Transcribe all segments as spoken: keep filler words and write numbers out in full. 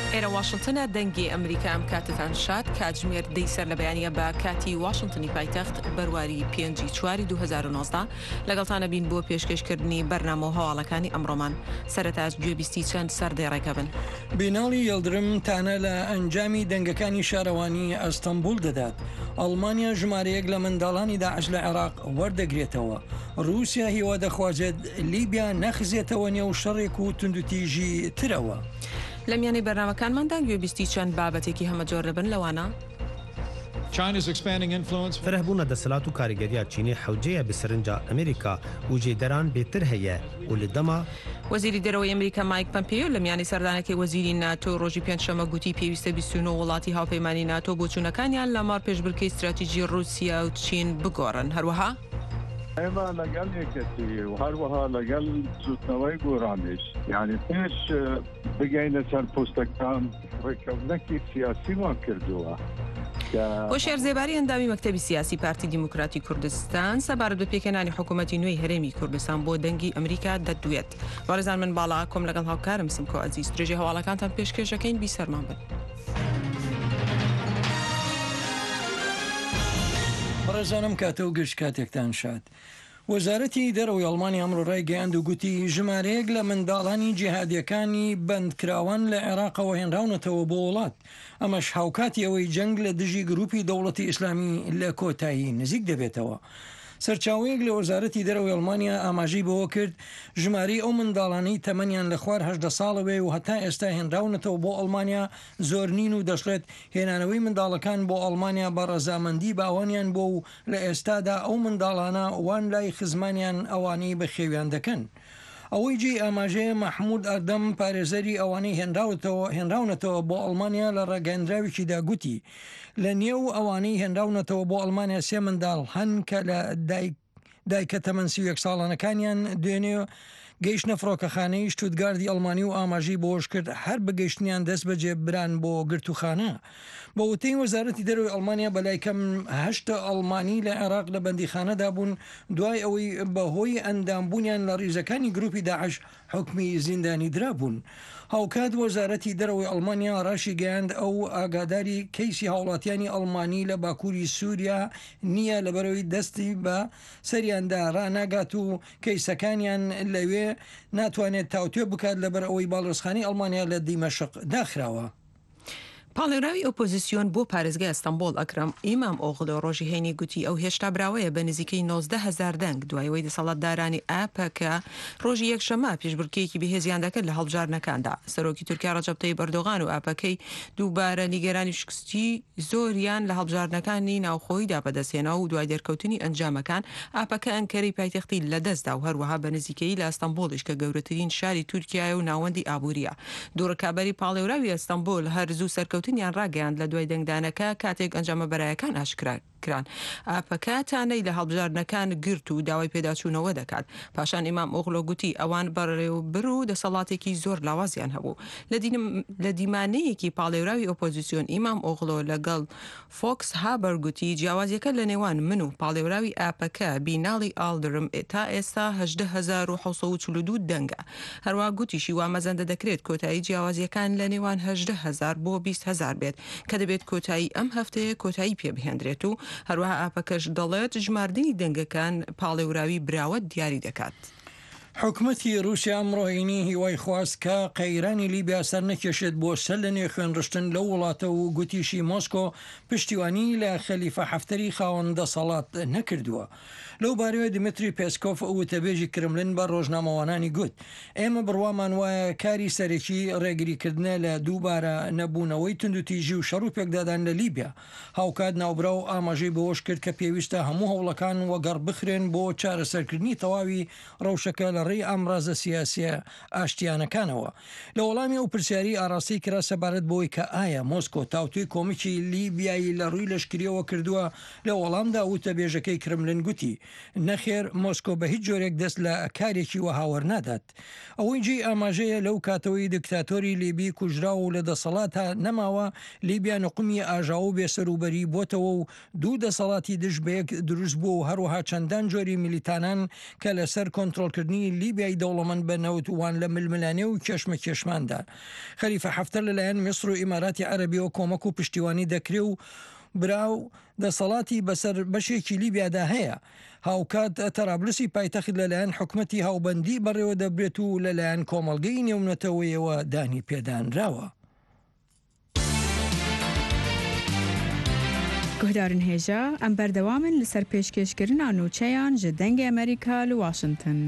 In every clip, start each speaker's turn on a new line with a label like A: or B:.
A: ئێرە واشنگتنە دەنگی ئەمریکا ئەم کاتتان شاد کاتژمێر دەی سەر لە بەیانیە بە کاتی واشنگتنی پایتەخت بەرواری پێنجی چواری دوو هەزار و نۆزدە لەگەڵتانە بین بۆ پێشکەشکردنی بەرنامە هەواڵەکانی ئەمڕۆمان سەرەتاش گوێبیستی چەند سەردەی ڕێکە بن.
B: بیناڵی یەڵدرم تانە لە ئەنجامی دەنگەکانی شارەوانی ئەستەمبول دەدات. ئەڵمانیا ژمارەیەک لە منداڵانی داعش لە عێراق وەردەگرێتەوە. رووسیا هیوا دەخوازێت لیبیا نەخزێتەوە نێو شەڕێک و توندوتیژی ترەوە.
A: لە میانەی بەرنامەکانماندا گوێبیستی چەند بابەتێکی هەمەجۆر دەبن لەوانە
C: فرهبوونە دەسەلات و کاریگەریە چینی حەوجەیە بسەرنجا ئەمریکا و جێدەران بێتر هەیە و لە دەما
A: وەزیری دەرەوەی ئەمریکا مایک پەمپیۆ لە میانی سەردانەکەی وەزیری ناتۆ ڕۆژی پێنجشەمە گوتی پێویستە بیست و نۆ وڵاتی هاوپەیمانی ناتۆ بۆچوونەکانیان لە مار پێشبڕکێی استراتیژی رووسیا و چین بگۆڕن. هەروەها
D: ئێمە لەگەڵ یەکەتی و هەروەها لەگەڵ سوتنەوەی گۆڕانش یعنی پێش بگەینە سەر پۆستەکان ڕێکەوتنێکی سیاسیمان کردووە.
A: هۆشیار زێباری ئەندامی مەکتەبی سیاسی پارتی دیموکراتی کوردستان سەبارەت بە پێکەنانی حکوومەتی نوێی هەرێمی کوردستان بۆ دەنگی ئەمریکا دەدوێت. وارزان من باڵا کۆم لەگەڵ هاوکارم سمکۆ ئەزیز درێژی هەواڵەکانتان پێشکەشەکەین بیسەرمان بن.
B: بەڕێزانم کاتە و گشت کاتێکتان شاد. وەزارەتی دەرەوەی ئەڵمانی ئەمڕۆ ڕایگەیاند و گوتی ژمارەیەک لە منداڵانی جیهادیەکانی بەندکراوان لە عێراقەوە هێنراونەتەوە بۆ وڵات. ئەمەش هاوکاتی ئەوەی جەنگ لە دژی گروپی دەوڵەتی ئیسلامی لە کۆتایی نزیک دەبێتەوە. سەرچاوەیەک لە وەزارەتی دەرەوەی ئەڵمانیا ئاماژەی بەوە کرد ژماری ئەو منداڵانەی تەمەنیان لە خوار هەژدە ساڵەوێ و هەتا ئێستا هێنراونەتەوە بۆ ئەڵمانیا زۆر نین و دەشڵێت هێنانەوەی منداڵەکان بۆ ئەڵمانیا بە ڕەزامەندی باوانیان بۆ و لە ئێستادا ئەو منداڵانە وان لای خزمانیان ئەوانەی بە خێویان دەکەن. ئەوەی جێ ئاماژەیە مەحموود ئەردەم پارێزەری ئەوانەی هێنراونەتەوە بۆ ئەڵمانیا لە ڕاگەاندراوێکیدا گوتی لە نێو ئەوانەی هێنراونەتەوە بۆ ئەڵمانیا سێ منداڵ هەن کە لە دایکە تەمەن سی و یەک ساڵانەکانیان دوێنێ گەیشتنە فڕۆکەخانەی شتوتگاردی ئەڵمانی و ئاماژی بۆش کرد هەر بەگەیشتنیان دەست بەجێ بران بۆ گرتوخانە. بە وتەی وەزارەتی دەرەوەی ئەڵمانیا بەلای کەم هەشتە ئەڵمانی لە عێراق لە بەندیخانەدا بوون دوای ئەوەی بەهۆی ئەندامبوونیان لە ڕیزەکانی گروپی داعش حکمی زیندانی درابوون. هاوکات وەزارەتی دەرەوەی ئەڵمانیا ڕاشی گەیاند ئەو ئاگاداری کەیسی هاوڵاتیانی ئەڵمانی لە باکووری سووریا نییە لەبەرەوەی دەستی بە سەریاندا ڕناگات و کەیسەکانیان لەوێ ناتوانێت تاوتێ بکات لەبەر ئەوەی باڵۆزخانی ئەڵمانیا لە دیمەشق داخراوە.
A: پاڵێراوی ئۆپۆزیسیۆن بۆ پارێزگای ئەستەمبۆڵ ئەکرەم ئیمام ئۆغڵۆ ڕۆژی هەینی گوتی ئەو هێشتا براوەیە بە نزیکەی نۆزدە هەزار دەنگ دوایەوەی دەسەڵاتدارانی ئاپەکە ڕۆژی یەکشەمە پێشبڕکێکی بەهێزیان دەکرد لە هەڵبژارنەکاندا. سەرۆکی تورکیا ڕەجەب تەیب ئەردۆغان و ئاپەکەی دووبارە نیگەرانی شکستی زۆریان لە هەڵبژارنەکانی ناوخۆییدا بەدەستێنەوە و دوای دەرکەوتنی ئەنجامەکان ئاپەکە ئەنکەرەی پایتەختی لەدەستدا و هەروەها بە نزیکەی لە ئەستەمبۆڵیش کە گەورەترین شاری تورکیای و ناوەندی ئابووریە. دووڕکابەری پاڵێوراوی ئەستەمبۆڵ هەرزوو سەرکەوتنیان ڕاگەیاند لە دوای دەنگدانەکە کاتێک ئەنجامە بەرایەکان ئاشکرا کران. ئاپەکە تانەی لە هەڵبژاردنەکان گرت و داوای پێداچوونەوە دەکات. پاشان ئیمام ئۆغڵۆ گوتی ئەوان بەڕێوەبر و دەسەڵاتێکی زۆر لاوازیان هەبوو. لە دیمانەیەکی پاڵێوراوی ئۆپۆزیسیۆن ئیمام ئۆغڵۆ لەگەڵ فۆکس هابەر گوتی جیاوازیەکە لە نێوان من و پاڵێوراوی ئاپەکە بیناڵی ئالدرم تا ئێستا هەژدە هەزار و حەوت سەد و چل و دوو دەنگە. هەروە گوتیشی وا مەزەندە دەکرێت کۆتایی جیاوازیەکان لە نێوان هەژدە هەزار بۆ بیست هەزار بێت کە دەبێت کۆتایی ئەم هەفتەیە کۆتایی پێبهێنرێت و هەروەها ئاپەکەش دەڵێت ژماردنی دەنگەکان پاڵێوراوی براوە دیاری دەکات.
B: حکوومەتی رووسیا ئەمڕۆینی هیوای خواست کە قەیرانی لیبیا سەر نەکێشێت بۆ سەر لە نێ خوێنڕشتن لەو وڵاتە و گوتیشی مۆسکۆ پشتیوانی لە خەلیفە حەفتەری خاوەن دەسەڵات نەکردووە. لەو بارەوە دیمتری پێسکۆف وتەبێژی کرملین بە ڕۆژنامەوانانی گوت ئێمە بڕوامان وایە کاری سەرەکی ڕێگریکردنە لە دووبارە نەبوونەوەی توندوتیژی و شەڕ و پێکدادان لە لیبیا. هاوکات ناوبرا و ئاماژەی بەوەش کرد کە پێویستە هەموو هەوڵەکان وەگەڕ بخرێن بۆ چارەسەرکردنی تەواوی ڕەوشەکە لە ڕێی ئامڕازە سیاسیە ئاشتیانەکانەوە. لە وەڵامی ئەو پرسیاری ئاراستی کرا سەبارەت بۆی کە ئایا مۆسکۆ تاوتوی کۆمیکی لیبیایی لە ڕووی لەشکریەوە کردووە لە وەڵامدا وتەبێژەکەی کرملین گوتی نەخێر مۆسکۆ بە هیچ جۆرێک دەست لە کارێکی وە هاوەر نادات. ئەوەی جێی ئاماژەیە لەو کاتەوەی دکتاتۆری لیبی کوژرا و لە دەسەڵاتە نەماوە لیبیا نقمی ئاژاو و بێسەروبەری بۆتەوە و دوو دەسەڵاتی دژ بەیەک دروست بوو و هەروەها چەندان جۆری میلیتانان کە لەسەر کۆنتڕۆلکردنی هەڵبژاردننی لیبیای دەوڵەمەند بە نەوتوان لە ململانێ و کێشمە کێشماندا. خەلیفە حەفتەر لەلایەن میسر و ئیماراتی عەرەبیەوە کۆمەک و پشتیوانی دەکرێ و براو دەسەڵاتی بەسەر بەشێکی لیبیادا هەیە. هاوکات تەرابلسی پایتەخت لەلایەن حکومەتی هاوبەندی بەڕێوە دەبرێت و لەلایەن کۆمەڵگەی نێونەتەوەیەوە دانی پێدانراوە.
E: گهدارن هێژە ئەم بەردەوامن لەسەر پێشکەشکردنا نوچەیان ji dengê ئەمریکا li Washington.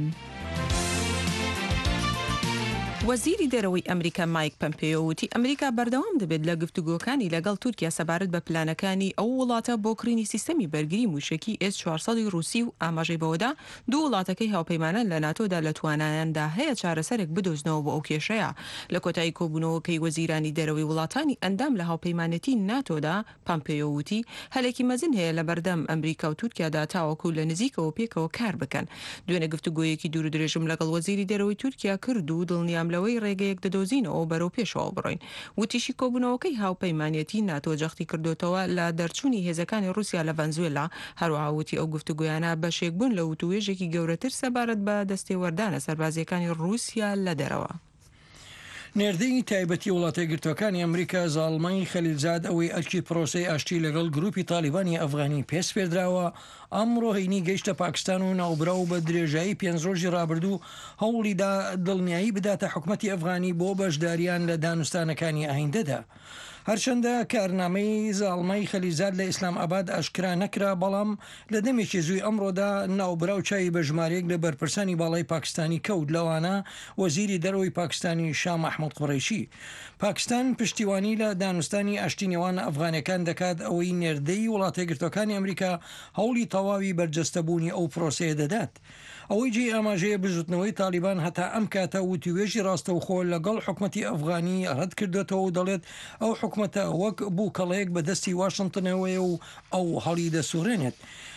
A: وەزیری دەرەوەی ئەمریکا مایک پەمپێۆ وتی ئەمریکا بەردەوام دەبێت لە گفتوگۆکانی لەگەڵ تورکیا سەبارەت بە پلانەکانی ئەو وڵاتە بۆ کڕینی سیستەمی بەرگری موشکی ئێس چوارسەد رووسی و ئاماژەی بەوەدا دوو وڵاتەکەی هاوپەیمانە لە ناتۆدا لە توانایاندا هەیە چارەسەرێک بدۆزنەوە بۆ ئەو کێشەیە. لە کۆتایی کۆبوونەوەکەی وەزیرانی دەرەوەی وڵاتانی ئەندام لە هاوپەیمانەتی ناتۆدا پەمپێۆ وتی هەلێکی مەزن هەیە لە بەردەم ئەمریکا و تورکیادا تاوەکو لە نزیکەوە پێکەوە کار بکەن. دوێنێ گفتوگۆیەکی دوور و درێژم لەگەڵ وەزیری دەرەوەی تورکیا کرد و دڵنیام لەوەی ڕێگەیەک دۆزینەوە بەرەو پێشەوە بڕۆین. وتیشی کۆبوونەوەکەی هاوپەیمانەتی ناتۆ جەختی کردوتەوە لە دەرچوونی هێزەکانی رووسیا لە ڤەنزوێلا. هەروەها وتی ئەو گفتوگویانە بەشێک بوون لە وتوێژێکی گەورەتر سەبارەت بە دەستێوەردانە سەربازیەکانی رووسیا لە دەرەوە.
B: نێردەی تایبەتی وڵاتە گرتوەکانی ئەمریکا زاڵمەی خەلیلزاد ئەوەی ئەرکی پرۆسەی ئاشتی لەگەڵ گروپی تالیبانی ئەفغانی پێس پێدراوە ئەمڕۆ هەینی گەیشتە پاکستان و ناوبرا و بە درێژایی پێنج ڕۆژی ڕابردوو هەوڵیدا دڵنیایی بداتە حکومەتی ئەفغانی بۆ بەشداریان لە دانوستانەکانی ئاهیندەدا. هەرچەندە کارنامەی زاڵمەی خەلیلزاد لە ئیسلام ئاباد ئاشکرا نەکرا، بەڵام لە دەمێکی زووی ئەمڕۆدا ناوبرا و چاوی بە ژمارەیەک لە بەرپرسانی باڵای پاکستانی کەوت، لەوانە وەزیری دەرەوەی پاکستانی شاه محمود قوڕیشی. پاکستان پشتیوانی لە دانوستانی ئاشتی نێوان ئەفغانەکان دەکات ئەوەی نێردەی وڵاتە گرتوەکانی ئەمریکا هەوڵی تەواوی بەرجەستەبوونی ئەو پرۆسەیە دەدات. ئەوەی جێ ئاماژەیە بژوتنەوەی تالیبان هەتا ئەم کاتە وتیوێژی ڕاستەوخۆ لەگەڵ حکومەتی ئەفغانی ڕەت کردێتەوە و دەڵێت ئەو حکومەتە وەک بوو کەڵەیەک بەدەستی واشنگتنەوەیە و ئەو هەڵی دەسوڕێنێت.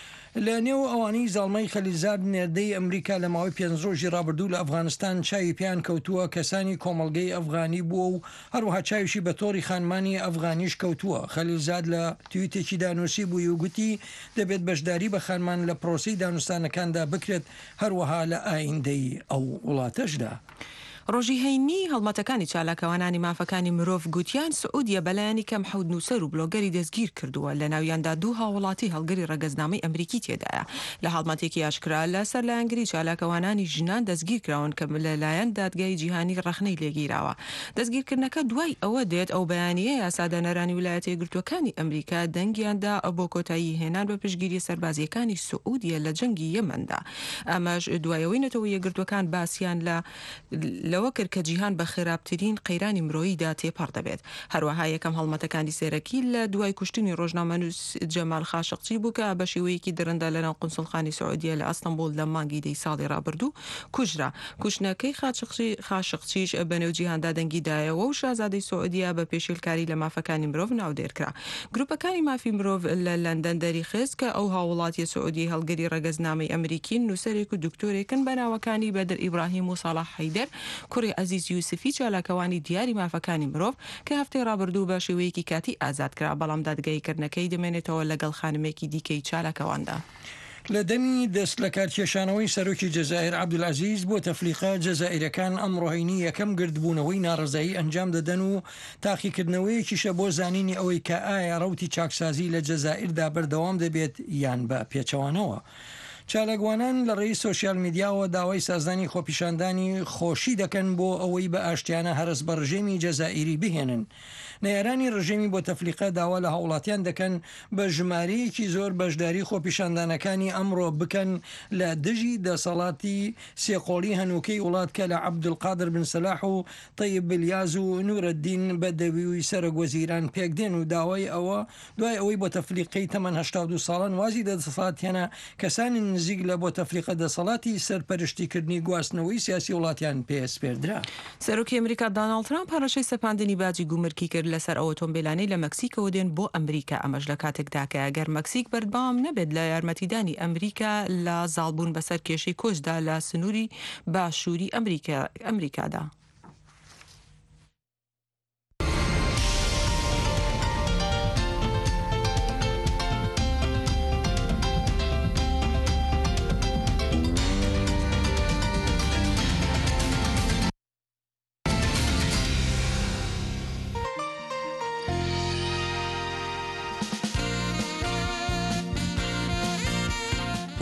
B: لە نێو ئەوانەی زاڵمەی خەلیلزاد نێردەی ئەمریکا لە ماوەی پێنج ڕۆژی ڕابردوو لە ئەفغانستان چاوی پیان کەوتووە، کەسانی کۆمەڵگەی ئەفغانی بووە و هەروەها چاویشی بە تۆڕی خانمانی ئەفغانیش کەوتووە. خەلیلزاد لە تویتێکی دانووسی بووی و گوتی دەبێت بەشداری بە خانمان لە پرۆسی دانوستانەکاندا بکرێت، هەروەها لە ئایندەی ئەو وڵاتەشدا.
A: ڕۆژی هەینی هەڵمەتەکانی چالاکەوانانی مافەکانی مرۆڤ گوتیان سعودیە بەلایانی کەم حەود نووسەر و بلۆگەری دەستگیر کردووە، لە ناویاندا دوو هاوڵاتی هەڵگەری ڕەگەزنامەی ئەمریکی تێدایە. لە هەڵمەتێکی ئاشکرا لەسەر لایەنگری چالاکەوانانی ژنان دەستگیر کراون کە لەلایەن دادگای جیهانی ڕەخنەی لێگیراوە. دەستگیرکردنەکە دوای ئەوە دێت ئەو بەیانیە یاسادانەرانی ویلایەتە یەکگرتووەکانی ئەمریکا دەنگیاندا بۆ کۆتایی هێنان بە پشتگیری سەربازیەکانی سعودیە لە جەنگی یەمەندا. ئەمەش دوایەوەی نەتەوەی یەکگرتووەکان باسییان لە لەوە کرد کە جیهان بە خراپترین قەیرانی مرۆییدا تێپەڕ دەبێت. هەروەها یەکەم هەڵمەتەکانی سێرەکی لە دوای کوشتنی ڕۆژنامەنووس جەمال خاشقچی بوو کە بە شێوەیەکی درەندا لەناو قونسڵخانی سعودیە لە ئەستەمبول لە مانگی دەی ساڵی ڕابردوو کوژرا. کوشتنەکەی خاشقچیش بەنێو جیهاندا دەنگیدایەوە و شازادەی سعودیە بە پێشێلکاری لە مافەکانی مرۆڤ ناودێرکرا. گروپەکانی مافی مرۆڤ لە لەندەن دەریخست کە ئەو هاوڵاتی سعودی هەڵگەری ڕەگەزنامەی ئەمریکین نووسەرێک و دکتۆرێکن بە ناوەکانی بەدر ئیبراهیم و ساڵح حەیدەر، کوڕی عەزیز یوسفی چالاکەوانی دیاری مافەکانی مرۆڤ کە هەفتەی ڕابردوو بە شێوەیەکی کاتی ئازاد کرا، بەڵام دادگایکردنەکەی دەمێنێتەوە لەگەڵ خانمێکی دیکەی چالاکەواندا.
B: لە دەمی دەست لە کارکێشانەوەی سەرۆکی جەزائیر عەبدولعەزیز بۆ تەفلیقە جەزائیرەکان ئەمڕۆهینی یەکەم گردبوونەوەی ناڕزایی ئەنجام دەدەن و تاقیکردنەوەیەکیشە بۆ زانینی ئەوەی کە ئایا ڕەوتی چاکسازی لە جەزائیردا بەردەوام دەبێت یان بە پێچەوانەوە. چالاگوانان لە ڕێی سۆشیال میدیاوە داوای سازانی خۆپیشاندانی خۆشی دەکەن بۆ ئەوەی بە ئاشتیانە هەرس بە ڕژێمی جەزائیری بهێنن. نەیارانی ڕژێمی بۆ تەفلیقە داوا لە هاوڵاتیان دەکەن بە ژمارەیەکی زۆر بەشداری خۆپیشاندانەکانی ئەمڕۆ بکەن لە دژی دەسەڵاتی سێقۆڵی هەنووکەی وڵات کە لە عەبدولقادر بن سەلاح و طەیب بلیاز و نورەدین بەدەوی و سەرۆکوەزیران پێکدێن و داوای ئەوە دوای ئەوەی بۆ تەفلیقەی تەمەن هەشتا و دوو ساڵان وازی دەسەڵاتیانە کەسانی نزیک لە بۆ تەفلیقە دەسەڵاتی سەرپەرشتیکردنی گواستنەوەی سیاسی وڵاتیان پێس پێدرا.
A: سەرۆکی ئەمریکا دۆناڵد ترامپ هەڕەشەی سەپاندنی باجی گومرکی کرد لەسەر ئۆتۆمبیلانەی لە مەکسیکەوە دێن بۆ ئەمریکا. ئەمەش لە کاتێکدا کە ئەگەر مەکسیک بەردەوام نەبێت لە یارمەتیدانی ئەمریکا لە زاڵبوون بەسەر کێشەی کۆچدا لە سنووری باشووری ئەمریکادا.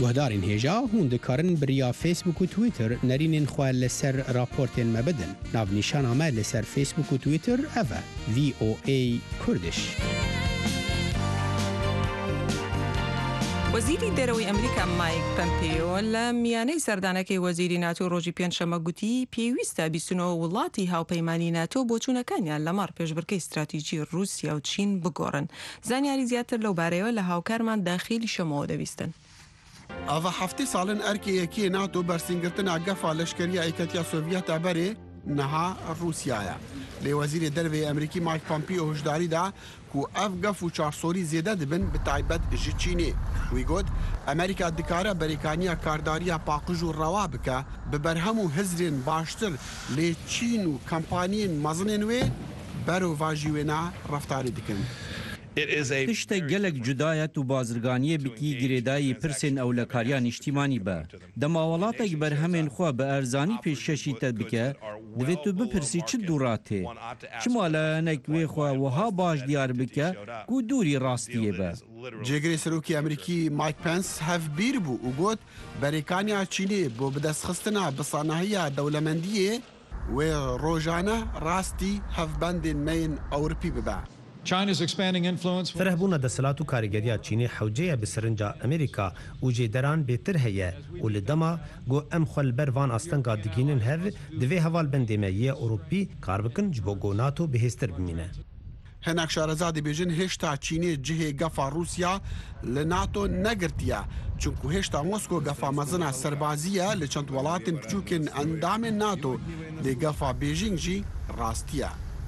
C: گهدارین هێژا هون دikarin biriya Facebook و Twitter nerînên xwe li ser raportên me bidin. Navnîşana me li ser Facebook û Twitter ev e V O A Kurdish.
A: وەزیری دەرەوەی ئەمریکا مایک پەمپیۆ لە میانەی سەردانەکەی وەزیری ناتۆ ڕۆژی پێنجشەممە گوتی پێویستە بیستنەوە وڵاتی هاوپەیمانی ناتۆ بۆ چوونەکانیان لەمەڕ پێشبڕکەی استراتیژی رووسیا و چین بگۆڕن. زانیاری زیاتر لەو بارەیەوە لە هاوکارمان داخلی شەمەوە دەویستن.
F: ئەڤە هەفتی ساڵن ئەرکەیەکی ناتۆ بەرسینگرتنا گەفا لەشکریە ئەیکەتیا سۆڤیەتە بەرێ نەها رووسیایە. لێ وەزیری دەرەوەی ئەمریکی مایک پۆمپیۆ هشداریدا ku ev gef û çarsorî zêde dibin bi taybet ji Çînê. Wî got Amerîka dikare berêkaniya kardariya paqij û rewa bike bi berhem û hizrên baştir lê Çîn û kampaniyên mezinên wê berova jî wê ne reftarê dikin.
G: تشتێک gelek cudayet û bazirganiyê bikî girêdayî pirsên ewlekariya niştîmanî be. Dema welatek berhemên xwe bi erzanî pêşkêşî te bike, divê tu bipirsî çi dûra tê. Çima lehenek wê xwe wiha baş diyar bike ku dûrî rastiyê be.
F: Cêgirê Serokê Amerîkî Mike Pence hevbîr bû û got berêkaniya Çînê bo bidestxistina bi sanahiya dewlemendiyê wê rojane rastî hevbendên me yên Ewropî bibe.
C: فرهبونا دەسەلات و کاریگەریya چینê hewceya bi sirinca Amerîka û jêderan bêtir heye û li dema got em xwe li ber van astenga digînin hev divê hevalbendê me yê Ewropî kar bikin ji bo got NATO bihêztir bimîne.
F: Hinek şarezadê bêjin hêşta Çînê cihê gefa Rûsya li NATO negirtiye çunku hêşta Mosko gefa mezina serbazî ye li çend welatên biçûkên endamên NATO lê gefa Bêjing jî rastiye.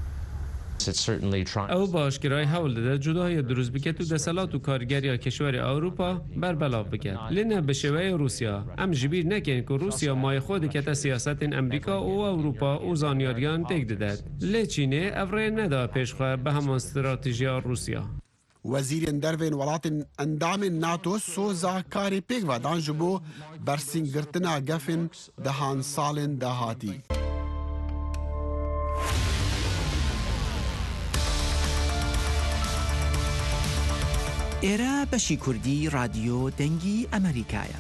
H: ئەو باشکرای هەوڵ دەدات جودایە دروست بکات و دەسەڵات و کارگەریە کشوەری ئەوروپا بەربەلاو بکات لێنە بە شێوەیە رووسیا ئەم ژبیر نەکەین کە رووسیا مای خۆ دەکەتە سیاسەتین ئەمریکا و ئەوروپا و زانیاریان تێک دەدات لێ چینێ ئەڤڕێ نەدا پێشخوا بە هەمان استراتیژیا رووسیا.
F: Wezîrên dervên welatên endamên NATO soza karê pêk vedan ji bo bersîngirtina gefên dehan salên dahatî.
I: ئێرە بەشی کوردی رادیۆ دەنگی ئەمریکایە.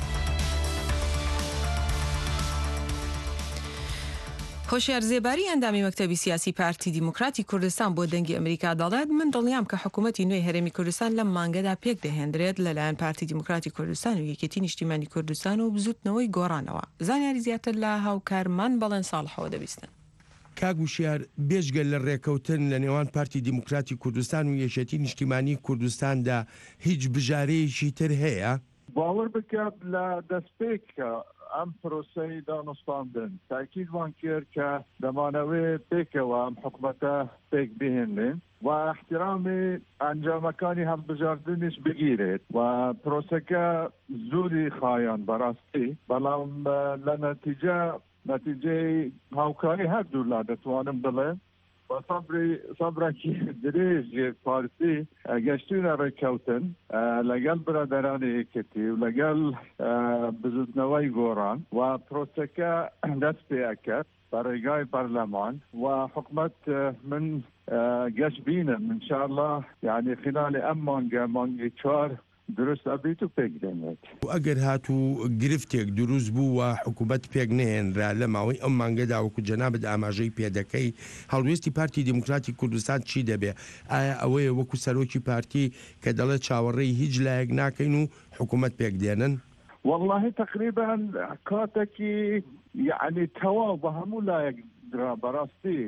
A: هۆشیار زێباری ئەندامی مەکتەبی سیاسی پارتی دیموکراتی کوردستان بۆ دەنگی ئەمریکا دەڵێت من دڵنیام کە حکوومەتی نوێی هەرێمی کوردستان لەم مانگەدا پێک دەهێنرێت لەلایەن پارتی دیموکراتی کوردستان و یەکێتی نیشتیمانی کوردستان و بزوتنەوەی گۆڕانەوە. زانیاری زیاتر لە هاوکارمان بەڵێن ساڵحەوە دەبیستن.
J: کاگوشیار بێژگەل لە ڕێکەوتن لە نێوان پارتی دیموکراتی کوردستان و یەکێتی نیشتیمانی کوردستاندا هیچ بژارەیەکی تر هەیە؟
D: باوەڕ بکات لە دەستپێکە ئەم پرۆسەی دانوستاندن تاکیدوان کرد کە دەمانەوێت پێکەوە ئەم حکوومەتە پێک بهێنن و احترامی ئەنجامەکانی هەڵبژاردنش بگیرێت و پرۆسەکە زوری خایان بەڕاستی بەڵام لە نەتیجە نتیجەی هاوکاری هەردوو لا دەتوانم بڵێ و سەبرێکی درێژ پارتی گەشتونە ڕێککەوتن لەگەڵ برادەرانی یەکێتی و لەگەڵ بزوتنەوەی گۆڕان و پرۆسەکە دەست پێکرد بە ڕێگای پەرلەمان و حکومەت من گەشت بینم انشاءالله یعنی خلال ئەم مانگە مانگی چوار دروست ئەبیت و پێک دێنێت.
J: ئەگەر هاتوو گرفتێک دروست بوو و حکوومەت پێک نهێنرا لە ماوەی ئەم مانگەدا وەکو جەنابەت ئاماژەی پێدەکەی هەڵوێستی پارتی دیموکراتی کوردستان چی دەبێ؟ ئایا ئەوەیە وەکو سەرۆکی پارتی کە دەڵێت چاوەڕێی هیچ لایەک ناکەین و حکوومەت پێک دێنن؟
D: والله تقریبا کاتێکی یعنی تەواو بە هەموو لایەک درا بەڕاستی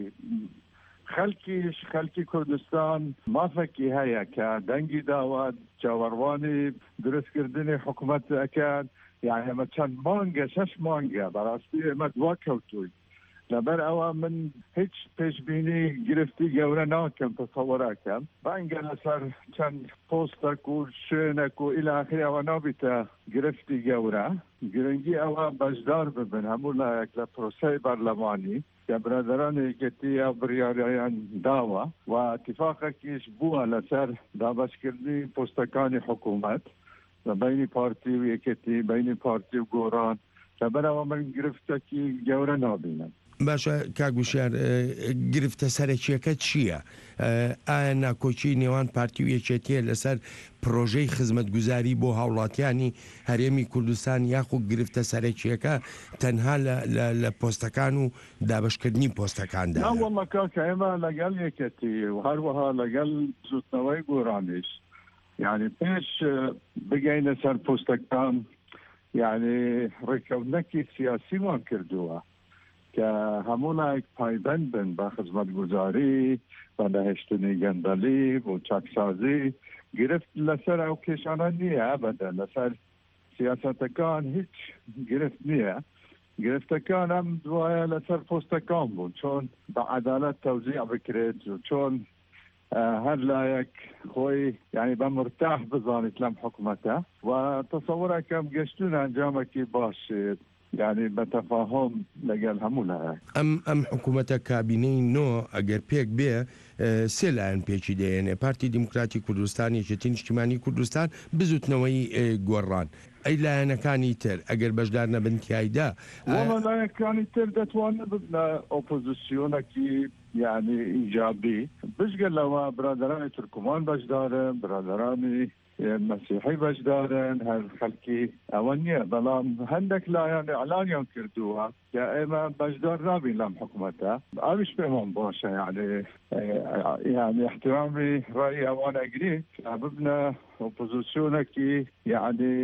D: خەلکیش خەلکی کوردستان مافەکی هەیە کە دەنگی داوات چاوەڕوانی دروستکردنی حکوومەت ئەکات یعنی ئەمە چەند مانگە شەش مانگە بەڕاستی ئێمە دوا کەوتووی لەبەر ئەوە من هیچ پێشبینی گرفتی گەورە ناکەم تەسەووڕاکەم بانگە لەسەر چەند پۆستێک و شوێنێک و ئیلی ئاخری ئەوە نابێتە گرفتی گەورە گرنگی ئەوە بەشدار ببن هەموو لایەک لە پرۆسەی بەرلەمانی کە برادرانی یەکێتی ئەو بڕیاریان داوە و اتفاقێکیش بووە لەسەر دابەشکردنی پۆستەکانی حکوومەت لە بینی پارتی و یەکێتی بینی پارتی و گۆڕان لەبەرەوە من گرفتێکی گەورە نابینم.
J: باشە کاگوشیار گرفتە سەرەکیەکە چییە؟ ئایا ناکۆچی نێوان پارتی و یەکێتیە لەسەر پرۆژەی خزمەتگوزاری بۆ هاوڵاتیانی هەرێمی کوردستان یاخود گرفتە سەرەکیەکە تەنها لە پۆستەکان و دابشکردنی پۆستەکاندا؟
D: وەڵەکە ئێمە لەگەڵ یەکێتی و هەروەها لەگەڵ زوتنەوەی گۆرانیش یعنی پێش بگەینە سەر پۆستەکان یعنی ڕێکەوتنەکی سیاسیمان کردووە کە هەموو لایەک پایبەند بن بە خزمەتگوزاری بە نەهێشتنی گەندەلی بۆ چاکسازی گرفت لەسەر ئەو کێشانە نییە بەدە لەسەر سیاسەتەکان هیچ گرفت نییە گرفتەکان ئەم دوایە لەسەر پۆستەکان بوون چۆن بە عەدالەت تەوزیع بکرێت و چۆن هەر لایەک خۆی یعنی بە مرتاح بزانیت لەم حکومەتە و تەسەوڕەکەم گەشتون ئەنجامێکی باشێت یعنی بەتەفاهم لەگەڵ هەموو لایەک
J: ئەم ئەم حکوومەتە کابینەی نۆ ئەگەر پێک بێ سێ لایەن پێکی دێنێ پارتی دیموکراتی کوردستان یەکێتی نیشتیمانی کوردستان بزوتنەوەی گۆڕان ئەی لایەنەکانی تر ئەگەر بەشدار نەبن تایدا
D: لایەنەکانی تر دەتوانن ببنە ئۆپۆزیسیۆنێکی یعنی ئیجابی بژگەلەوە برادرانی تورکمان بەشدارن برادرانی مەسیحی بەشدارن هەر خەڵکی ئەوە نییە بەڵام هەندێک لایەن ئەعلانیان کردووە کە ئێمە بەشدار نابین لەم حکومەتە ئەویش پێمان باشە یعنی یعنی احترامی ڕای ئەوان ئەگریت ببنە ئۆپۆزیسیۆنێکی یعنی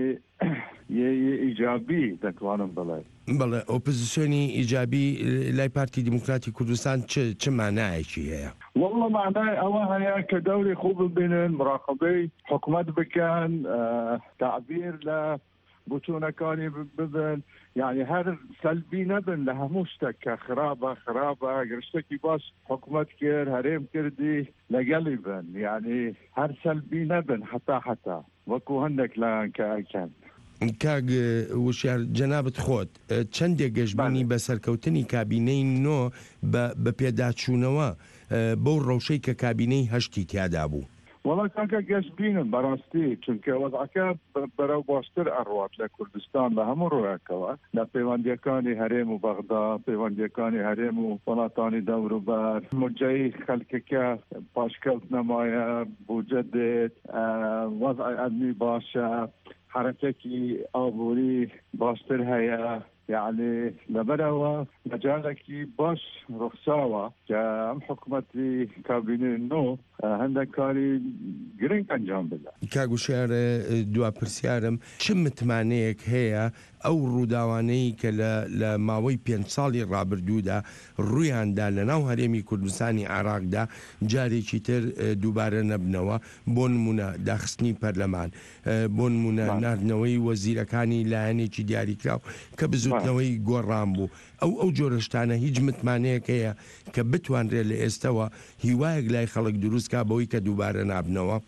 D: ئیجابی دەتوانم بڵێ
J: بەڵێ ئۆپۆزیسیۆنی ئیجابی لای پارتی دیموکراتی کوردستان چ مانایەکی هەیە؟
D: والله معنای ئەوە هەیە کە دەوری خوب ببینن مراقبەی حکومت بکەن تعبیر لە بوتونەکانی ببن یعنی هەر سەلبی نەبن لە هەموو شتێک کە خراپە خراپە گەر شتێکی باش حکومت کرد هەرێم کردی لەگەڵی بن یعنی هەر سەلبی نەبن حتا حتا وەکو هەندێک لایەن کە ئەیکەن.
J: کاگ وشیار جەنابەت خۆت چەندێک گەشتبوونی بە سەرکەوتنی کابینەی نۆ بە پێداچوونەوە بەو ڕەوشەی کە کابینەی هەشتی تیادا بوو؟
D: وەڵا کاکە گەشت بینم بەڕاستی چونکە وەزعەکە بەرەو باشتر ئەڕوات لە کوردستان بە هەموو ڕۆیەکەوە لە پەیوەندیەکانی هەرێم و بەغدا پەیوەندیەکانی هەرێم و وڵاتانی دەوروبەر موجەی خەڵکەکە پاشکەوت نەمایە بوجە دێت وەزعی ئەدمی باشە حرەکێکی ئابووری باشتر هەیە یعنی لەبەرەوە مەجالێکی باش ڕوخساوە کە ئەم حکومەتی کابینەی نۆ هەندێک کاری گرنگ ئەنجام بدە.
J: کاگوشیار دوا پرسیارم چ متمانەیەک هەیە ئەو ڕووداوانەی کە لە ماوەی پێنج ساڵی ڕابردوودا ڕوویاندا لە ناو هەرێمی کوردستانی عێراقدا جارێکی تر دووبارە نەبنەوە بۆ نمونە داخستنی پەرلەمان بۆ نمونە ناردنەوەی وەزیرەکانی لایەنێکی دیاریکراو کە بزوتنەوەی گۆڕان بوو ئەو ئەو جۆرەشتانە هیچ متمانەیەک هەیە کە بتوانرێت لە ئێستەوە هیوایەک لای خەڵک دروستکە بەوەی کە دووبارە نابنەوە؟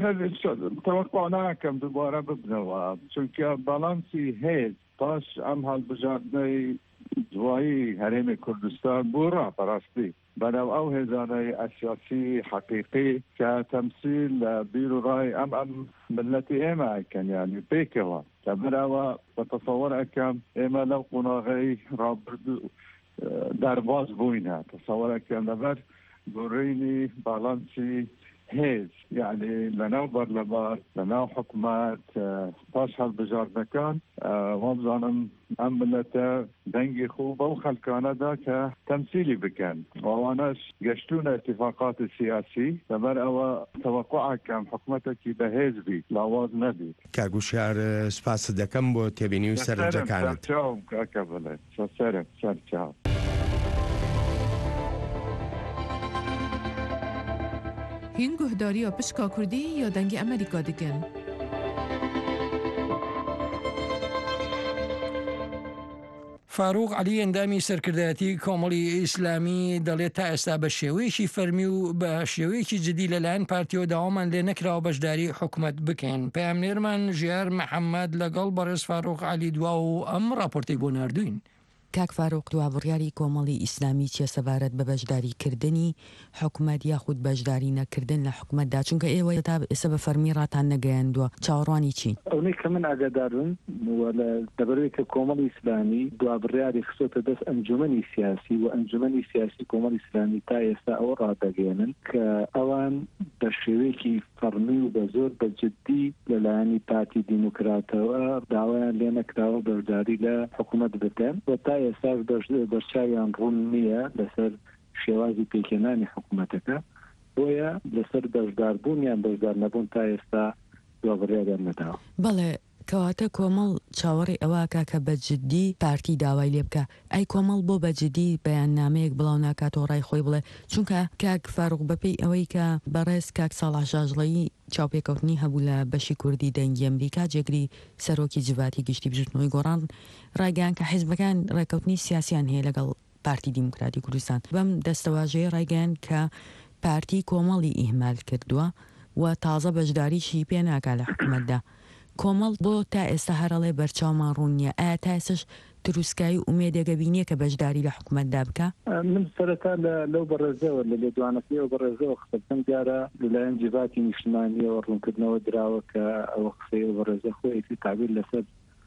D: تەوەقع ناکەم دووبارە ببنەوە چونکە باڵانسی هەیە پاش ئەم هەڵبژاردنەی دوایی هەرێمی کوردستان بووڕا بەڕاستی بەناو ئەو هێزانەی ئەسیاسی حەقیقی کە تەمسیل لە بیر و ڕای ئەم ئەم ملەتی ئێمە ئەکەن یعنی پێکەوە لەبەرەوە بە تەسەوەر ئەکەم ئێمە لەو قۆناغەی ڕابردوو دەرباز بووینە تەسەوەر ئەکەم لەبەر گۆڕینی باڵانسی هێز یعنی لەناو بەرلەمان لەناو حکومەت پاش هەڵبژاردنەکان وابزانم ئەم ملەتە دەنگی خوب بەو خەلکانەدا کە تەمسیلی بکەن ئەوانەش گەشتونە اتفاقاتی سیاسی لەبەر ئەوە تەوەقعەکەم حکومەتێکی بەهێز بیت لاواز نەبیت.
J: کاگوشیار سپاس دەکەم بۆ تێبینی و سەرنجەکانت.
D: سەرچاوم کاکە بڵێ سەرم سەرچاو.
K: هین گهداری و پشکا کردی یا دنگ امریکا دیگن؟
B: فاروق علی ئەندامی سەرکردایەتی کۆمەڵی ئیسلامی دەڵێت تا ئێستا بە شێوەیەکی فەرمی و بە شێوەیەکی جدی لەلایەن پارتیۆ داوامان لێ نەکراوە بەشداری حکومەت بکەن. پەیامنێرمان ژیار محەممەد لەگەڵ بەڕێز فاروق علی دوا و ئەم راپۆرتەی بۆ ناردوین.
L: کاک فاروق دوابڕیاری کۆمەڵی ئیسلامی چیە سەبارەت بە بەشداریکردنی حکوومەت یاخود بەشداری نەکردن لە حکوومەتدا چونکە ئێوە تا ئێستا بە فەرمی ڕاتان نەگەیاندووە چاوەڕوانی چین؟
D: ئەوەی کە من ئاگادارم لە دەبەرەوەی کە کۆمەڵی ئیسلامی دوابڕیاری خستۆتە دەست ئەنجومەنی سیاسی و ئەنجومەنی سیاسی کۆمەڵی ئیسلامی تا ئێستا ئەوە ڕادەگەێنن کە ئەوان بە شێوەیەکی فەرمی و بە زۆر بەجددی لەلایەنی پارتی دیموکراتەوە داوایان لێ نەکراوە بەشداری لە حکوومەت بکەن و تا ئێستا بەرچاویان ڕوون نییە لەسەر شێوازی پێکێنانی حکوومەتەکە بۆیە لەسەر بەشداربوونیان بەشدار نەبوون تا ئێستا دوابڕیاریان نەداوە.
L: بەڵێ کەواتە کۆمەڵ چاوەڕی ئەوەکە کە بەجددی پارتی داوای لێ بکە ئەی کۆمەڵ بۆ بەجددی بەیاننامەیەک بڵاو ناکاتەوە ڕای خۆی بڵێ چونکە کاک فاروق بەپێی ئەوەی کە بەڕێز کاک ساڵح شاژڵەیی چاوپێکەوتنی هەبوو لە بەشی کوردی دەنگی ئەمریکا جێگری سەرۆکی جڤاتی گشتی بژوتنەوەی گۆڕان ڕایگەیان کە حیزبەکان ڕێکەوتنی سیاسیان هەیە لەگەڵ پارتی دیموکراتی کوردستان بەم دەستەواژەیە ڕایگەیان کە پارتی کۆمەڵی ئیهمال کردووە و تازە بەشداریشی پێ ناکا لە حکوومەتدا. کۆمەڵ بۆ تا ئێستا هەرەڵێ بەرچاومان ڕوون نییە ئایا تا ئێستش دروستکایی و ئومێدێگە بینیە کە بەشداری لە حکوومەتدا بکە؟
D: من سەرەتا لەو بەڕێزەوە لە لێدوانەکەیەوە بەڕێزەوە قسەکەم دیارە لەلایەن جیڤاتی نیشتمانیەوە ڕوونکردنەوە دراوە کە ئەوە قسەی بەڕێزە خۆیەتی تابیر لەسەر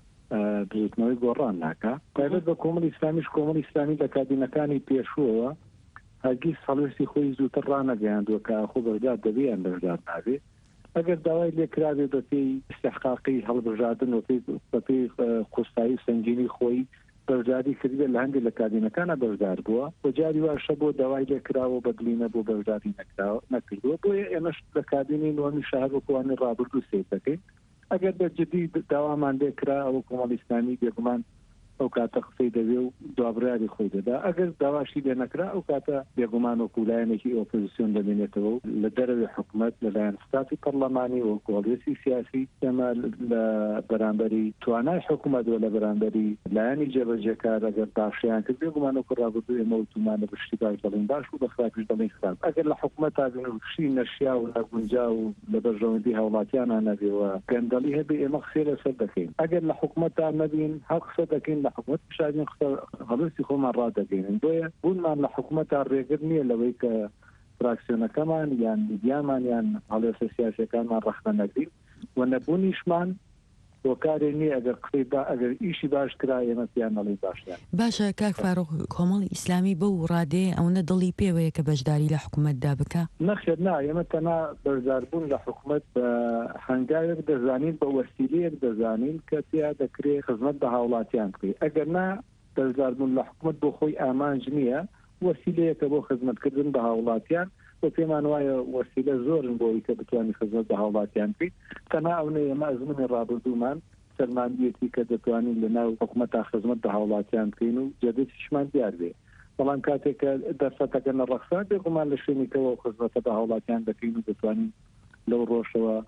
D: بژوتنەوەی گۆڕان ناکە تایبەت بە کۆمەڵی ئیسلامیش کۆمەڵی ئیسلامی لە کابینەکانی پێشووەوە هەرگیز هەڵوێستی خۆی زووتر ڕانەگەیاندووە کە خۆ بەشدار دەبێیان بەشدار نابێت ئەگەر داوای لێکراوێ بەپێی استحقاقی هەڵبژاردن و بەپێی قوستایی سنگینی خۆی بەشداری کردێت لە هەندێک لە کابینەکانە بەشدار بووە و جاری واشە بۆ داوای لێکراوە بەدلینە بۆ بەشداری نەکردووە بۆیە ئێمەش لە کابینی نوەمی شەهر وەکوانی ڕابردوو سێ دەکەین ئەگەر بە جدی داوامان لێکرا ئەوە کۆمەڵی ئیسلامی بێگومان ئەو کاتە قسەی دەوێ و دوابڕیاری خۆی دەدا ئەگەر داواشی لێ نەکرا ئەو کاتە بێگومان و کولایەنێکی ئۆپۆزیسیۆن دەبێنێتەوە و لە دەرەوەی حکوومەت لەلایەن سٹاتی پەرلەمانی و کۆڵێسی سیاسی ئێمە لە بەرامبەری توانای حکوومەت و لە بەرامبەری لایەنی جێبەجێکار ئەگەر باشیان کرد بێگومان و ڕابردوو ئێمە وتمانە بەشتی باش دەڵێن باش و بەخراپیش دەڵێن خراپ ئەگەر لە حکوومەت شی نەشیا و نەگونجا و لە بەرژەوەندی هاوڵاتیانە نەبێەوە گەندەڵی هەبێ ئێمە قسەی لەسەر دەکەین ئەگەر لە حکوومەتدا نەبین هەڵ قسە دەکەین لە حکوومەت شادین هەڵوێستی خۆمان ڕادەگەین بۆیە بوونمان لە حکوومەتتا ڕێگر نییە لەوەی کە فراکسیۆنەکەمان یان میدیامان یان هەڵوێستە سیاسیەکانمان ڕەخنە نەگرین و نەبوونیشمان وەکارێ نییە ئەگەر قسەی با ئەگەر ئیشی باش کرا ئێمە پیان نەڵی باشیان
L: باشە کاک فاروق کۆمەڵی ئیسلامی بەو ڕادێ ئەوەنە دڵی پێوەیە کە بەشداری لە حکوومەتدا بکە
D: نەخێر نا ئێمە تەنها بەشداربوون لە حکوومەت بە هەنگاوێک دەزانین بە وەسیلەیەک دەزانین کە تیا دەکرێت خزمەت بە هاوڵاتیان بکەیت ئەگەر نا بەشداربوون لە حکوومەت بۆ خۆی ئامانج نییە وەسیلەیەکە بۆ خزمەتکردن بە هاوڵاتیان بۆ پێمان وایە وەسیلە زۆرن بۆی کە بتوانانی خزمەت بە هاوڵاتیان بکەیت تەنها ئەوەیە ئێمە ئەزمموی ڕابردوومان سەرماندیەتی کە دەتوانین لە ناو حکوومەتتا خزمەت بە هاوڵاتیان بکەین و جێدەتیشمان دیار بێ بەڵام کاتێک کە دەرفەتەکە نەڕەخسا بێگومان لە شوێنێکەوە خزمەتە بە هاوڵاتیان دەکەین و دەتوانین لەو ڕۆژەوە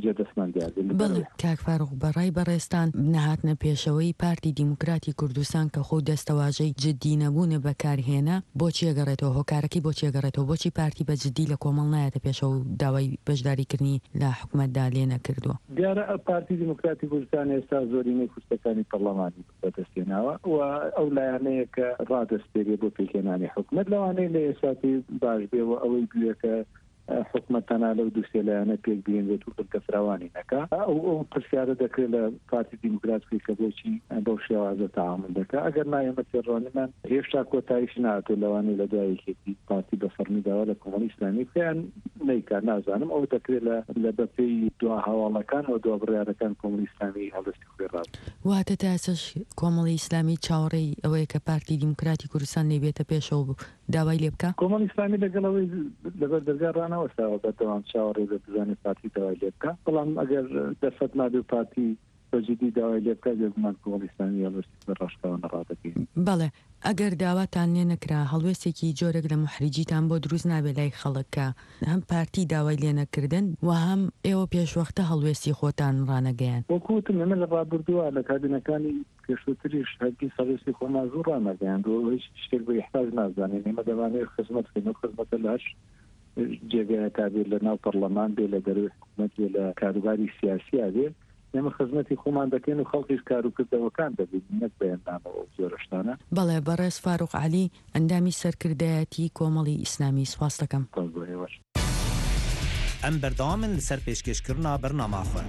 L: بڵێ کاک فاروق بەڕای بەڕێستان نەهاتنە پێشەوەی پارتی دیموکراتی کوردستان کە خۆ دەستەواژەی جددی نەبوونە بەکارهێنا بۆچی ئەگەڕێتەوە هۆکارەکەی بۆچی ئەگەڕێتەوە بۆچی پارتی بە جددی لە کۆمەڵ نایەتە پێشەوە و داوای بەشداریکردنی لە حکوومەتدا لێ نەکردووە
D: دیارە پارتی دیموکراتی کوردستان ئێستا زۆرینەی کوردستەکانی پەرلەمانی بەدەستێناوە و ئەو لایەنەیە کە ڕادەستێنێ بۆ پێکێنانی حکوومەت لەوانەیە لە ئێستاتی باش بێەوە ئەوەی بوێکە حکوومەتتانە لەو دووسێ لایەنە پێک بێنێت و کە فراوانی نەکە ئەو ئەو پرسیارە دەکرێت لە پارتی دیموکراتی کە بۆچی بەو شێوازە تەعامل دەکات ئەگەر نایەمە تێڕوانیمان هێشتا کۆتاییش نهاتوو لەوانەیە لە دوایەکێتی پارتی بە فەرمیداوە لە کۆمەڵی ئیسلامی پێیان نەیکات نازانم ئەو دەکرێت لە بەپێی دوا هەواڵەکان و دوا بڕیارەکان کۆمەڵی ئیسلامی هەڵستی خوێ ڕات
L: واتە تاسەش کۆمەڵی ئیسلامی چاوەڕێی ئەوەیە کە پارتی دیموکراتی کوردستان لێبێتە پێشەوە داوای لێ بکە
D: کۆمەڵی ئیسلامی لەگەڵەوەی لەبەر دەرگا ڕانەوەستاوە بەدەوام چاوەڕێ بە بزانێ پارتی داوای لێ بکە بەڵام ئەگەر دەفەت نابێ پارتی بەجددی داوای لێ بکە بێگومان کۆمەڵی ئیسلامی هەڵوێستی بە ڕاشتەوە نەڕادەکەین
L: بەڵێ ئەگەر داواتان لێ نەکرا هەڵوێستێکی جۆرێک لە محریجیتان بۆ دروست نابێت لای خەڵکە هەم پارتی داوای لێ نەکردن و هەم ئێوە پێشوەختە هەڵوێستی خۆتان ڕانەگەیان
D: وەکوتم ئێمە لە ڕابردووە لە کابینەکانی پێشووتریش هەرگیز هەڵوێستی خۆمان زوو ڕانەگەیاندەوە هیچ شتێک بە احتیاج نازانین ئێمە دەوانێت خزمەت بکەین و خزمەتە لەش جێگەیە کابێت لە ناو پەرلەمان بێ لە دەروی حکوومەت بێ لە کاروباری سیاسی بێ ئێمە خزمەتی خۆمان دەکەین و خەڵکیش کاروکردەوەکان دەبین نەک بەیەندامەوە زۆرشتانە.
L: بەڵێ بەڕێز فاروق عەلی ئەندامی سەرکردایەتی کۆمەڵی ئیسلامی سپاس دەکەم.
I: ئەم بەردەوامن لەسەر پێشکەشکردنا بەرنامەخۆ.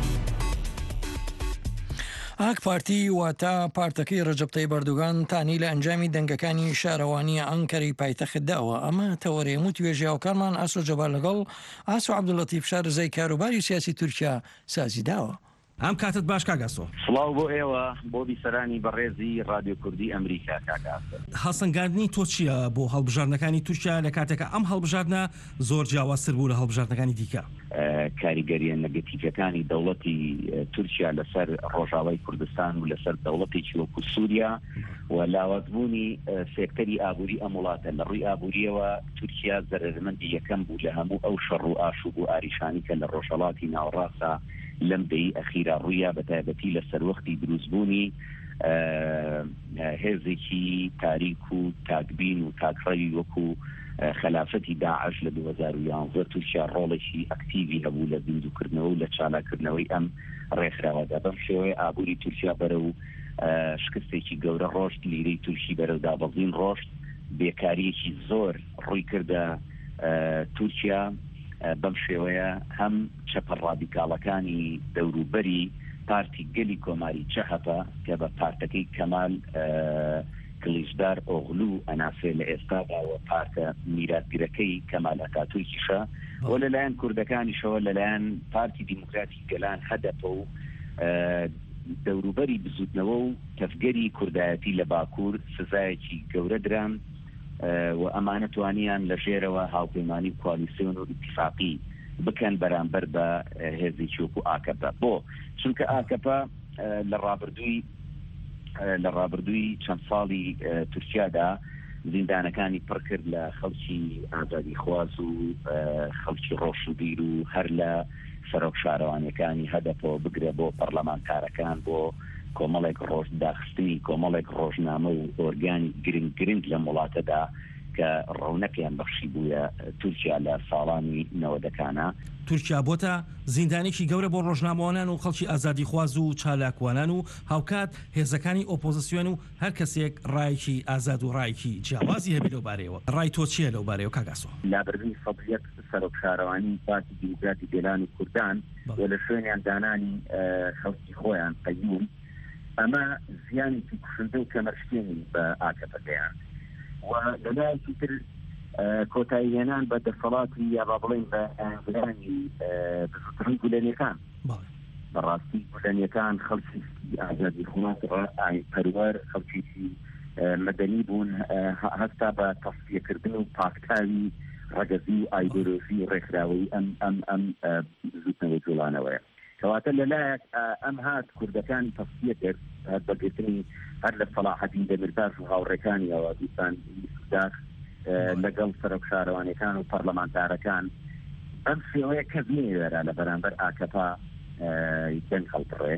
B: ئاک پارتی واتە پارتەکەی ڕەجەب تەیب ئەردوغان تانی لە ئەنجامی دەنگەکانی شارەوانی ئەنکەری پایتەخت داوە. ئەمە تەوەڕێم و توێژیاوکارمان ئاسۆ جەبار لەگەڵ ئاسۆ عەبدوڵەتیف شارەزای کاروباری سیاسی تورکیا سازی داوە.
M: ئەم کاتت باش کاگاسۆ.
N: سڵاو بۆ ئێوە بۆ بیسەرانی بەڕێزی رادیۆ کوردی ئەمریکا کاگاسە.
M: هەڵسەنگاندنی تۆ چییە بۆ هەڵبژاردنەکانی تورکیا لە کاتێکە ئەم هەڵبژاردنە زۆر جیاوازتر بوو لە هەڵبژاردنەکانی دیکە؟
N: کاریگەریە نەگەتیڤەکانی دەوڵەتی تورکیا لەسەر ڕۆژاوای کوردستان و لەسەر دەوڵەتێکی وەکو سووریا و لاوازبوونی سێکتەری ئابووری ئەم وڵاتە لە ڕووی ئابووریەوە تورکیا زەرمەندی یەکەم بوو لە هەموو ئەو شەڕ و ئاشوب و ئاریشانی کە لە ڕۆژهەڵاتی ناوەڕاستە لەم دەی ئەخیرا ڕوویە بە تایبەتی لە سەروەختی دروستبوونی هێزێکی تاریک و تاکبین و تاکڕەوی وەکو خلافەتی داعش لە دوو هەزار و یانزە تورکیا ڕۆڵێکی ئەکتیڤی هەبوو لە بندوکردنەوە و لە چالاکردنەوەی ئەم ڕێکخراوەدا. بەم شێوەیە ئابووری تورکیا بەرە و شکستێکی گەورە ڕۆشت، لیرەی تورکی بەرەو دابەزین ڕۆشت، بێکاریەکی زۆر ڕووی کردە تورکیا. بەم شێوەیە هەم چەپە ڕادیکاڵەکانی دەوروبەری پارتی گەلی کۆماری چەهەپە کە بە پارتەکەی کەمال کلیژدار ئۆغلو ئەناسێ لە ئێستاداوە پارتە میراتگیرەکەی کەمال ئەتاتورکیشە و لەلایەن کوردەکانیشەوە لەلایەن پارتی دیموکراتی گەلان هەدەپە و دەوروبەری بزوتنەوە و تەفگەری کوردایەتی لە باکوور سزایەکی گەورە درام و ئەمانە توانیان لە ژێرەوە هاوپەیمانی و کوالیسیۆن و ئیتیفاقی بکەن بەرامبەر بە هێزێکی وەکو ئاکەپە. بۆ چونکە ئاکەپە لە ڕابردووی لە ڕابردووی چەند ساڵی تورکیادا زیندانەکانی پڕ کرد لە خەڵکی ئازادی خواز و خەڵکی ڕۆشنبیر و هەر لە سەرۆک شارەوانیەکانی هەدەپەوە بگرێ بۆ پەرلەمانتارەکان، بۆ کۆمەڵێک ڕۆژ داخستنی کۆمەڵێک ڕۆژنامە و ئۆرگانی گرنگ گرنگ لە وڵاتەدا کە ڕەونەکیان بەخشی بووە تورکیا لە ساڵانی نەوەدەکانە.
M: تورکیا بۆتە زیندانێکی گەورە بۆ ڕۆژنامەوانان و خەڵکی ئازادی خواز و چالاکوانان و هاوکات هێزەکانی ئۆپۆزیسیۆن و هەر کەسێک ڕایەکی ئازاد و ڕایەکی جیاوازی هەبێت لەو بارەیەوە. ڕای تۆ چییە لەو بارەیەوە کاگاسۆ؟
N: لابردنی سەدەیەک سەرۆک شارەوانی پارتی دیموکراتی گێلان و کوردان و لە شوێنیان دانانی خەڵکی خۆیان قەیوم، ئەمە زیانێکی کوشندە و کەمەرشتێنی بە ئاکەپەکەیان و لەلایەکی تر کۆتاییهێنان بە دەسەڵاتی یا با بڵێن بە ئەنگلانی بزوترین گولەنیەکان. بەڕاستی گولەنیەکان خەڵکی ئازادی خۆنات پەروەر خەڵکیی مەدەنی بوون هەستا بە تەسفیەکردن و پاکتاوی ڕەگەزی و ئایدۆلۆژی و ڕێکخراوەی ئەم ئەم ئەم بزوتنەوەی جوڵانەوەیە. کەواتە لەلایەک ئەم هات کوردەکانی تەسفیە کرد بەگرتنی هەر لە سەلاحەدین دەمیرداش و هاوڕێکانیەوە دوستان سوداخ لەگەڵ سەرۆک شارەوانیەکان و پەرلەمانتارەکان ئەم شێوەیە کەس نێوێرە لە بەرامبەر ئاکەپا دەنگ هەڵبڕێ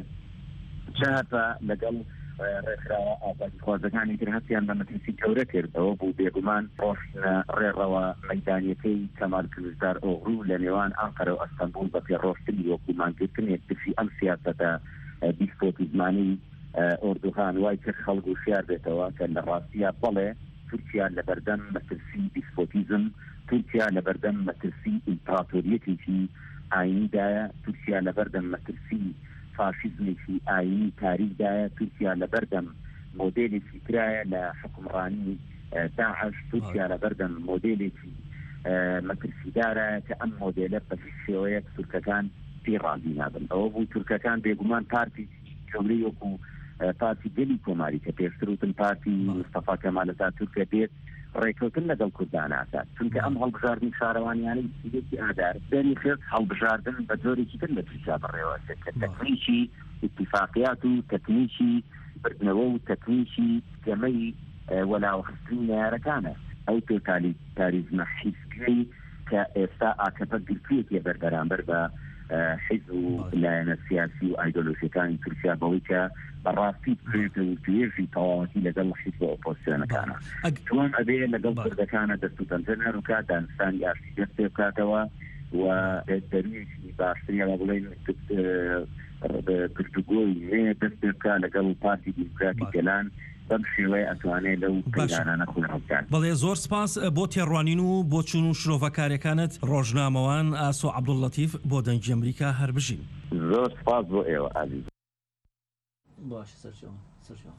N: چاپە لەگەڵ ڕێکخراوە ئازادی خوازەکانی تر هەستیان بە مەترسی گەورە کردەوە بوو بێگومان ڕۆشتنە ڕێڕەوە مەیدانیەکەی کەمال کلیژدار ئۆغلو لە نێوان ئەنقەرە و ئەستەنبول بە پێڕۆشتنی وەکومانگرتن یەکترسی ئەم سیاسەتە دیسپۆتیزمانی ئۆردوغان وای کرد خەڵک و شیار بێتەوە کە لە ڕاستیە بەڵێ تورکیا لە بەردەم مەترسی دیسپۆتیزم، تورکیا لە بەردەم مەترسی ئیمپراتۆریەتێکی ئاینیدایە، تورکیا لە بەردەم مەترسی فاشیزمێکی ئاینی تاریکدایە، تورکیا لە بەردەم مۆدێلێکی کرایە لە حکومڕانی داعش، تورکیا لە بەردەم مۆدێلێکی مەترسیدارە کە ئەم مۆدێلە بە شێوەیە تورکەکان پێی ڕازی نابن. ئەوە بوو تورکەکان بێگومان پارتی جۆمری وەکو پارتی گەلی کۆماری کە پێشتر وتن پارتی مستەفا کەمال ئەتاتورک دێت ڕێکەوتن لەگەڵ کوردان ئاسات، چونکە ئەم هەڵبژاردنی شارەوانیانەی سیدێکی ئادار دەری خێت هەڵبژاردن بە جۆرێکی تر لە تورکیا بڕێوە کە تەکنیکی اتفاقیات و تەکنیکی بردنەوە و تەکنیکی گەمەی وەلاوەخستنی نارەکانە. ئەو تۆتالیتاریزمە حیزبی کە ئێستا ئاکەپە گرتوویەتیە بەربەرامبەر بە حیزب و لایەنە سیاسی و ئایدۆلۆژیەکانی تورکیا بەوەی کە بەڕاستی بکرێت و توێژی تەواوەتی لەگەڵ حیزب و ئۆپۆزیسیۆنەکانە. توان ئەبێ لەگەڵ کوردەکانە دەست و پەنجە نەڕووکات، دانستانی ئاشتی دەست پێ بکاتەوە و دەرویەکی باشتریە بڵێن گفتگۆی هەیە دەست پێ بکات لەگەڵ پارتی دیموکراتی گەلان بەم شێوەیە ئەتوانێت لەو قەیدانانە خۆیان بکات.
M: بەڵێ زۆر سپاس بۆ تێڕوانین و بۆ چوون و شرۆڤەکارەکانت ڕۆژنامەوان ئاسۆ عەبدوڵلەتیف بۆ دەنگی ئەمریکا هەر بژین.
N: زۆر سپاس بۆ ئێوە عەزیز.
G: باش سەرچاوە سەرچاوە.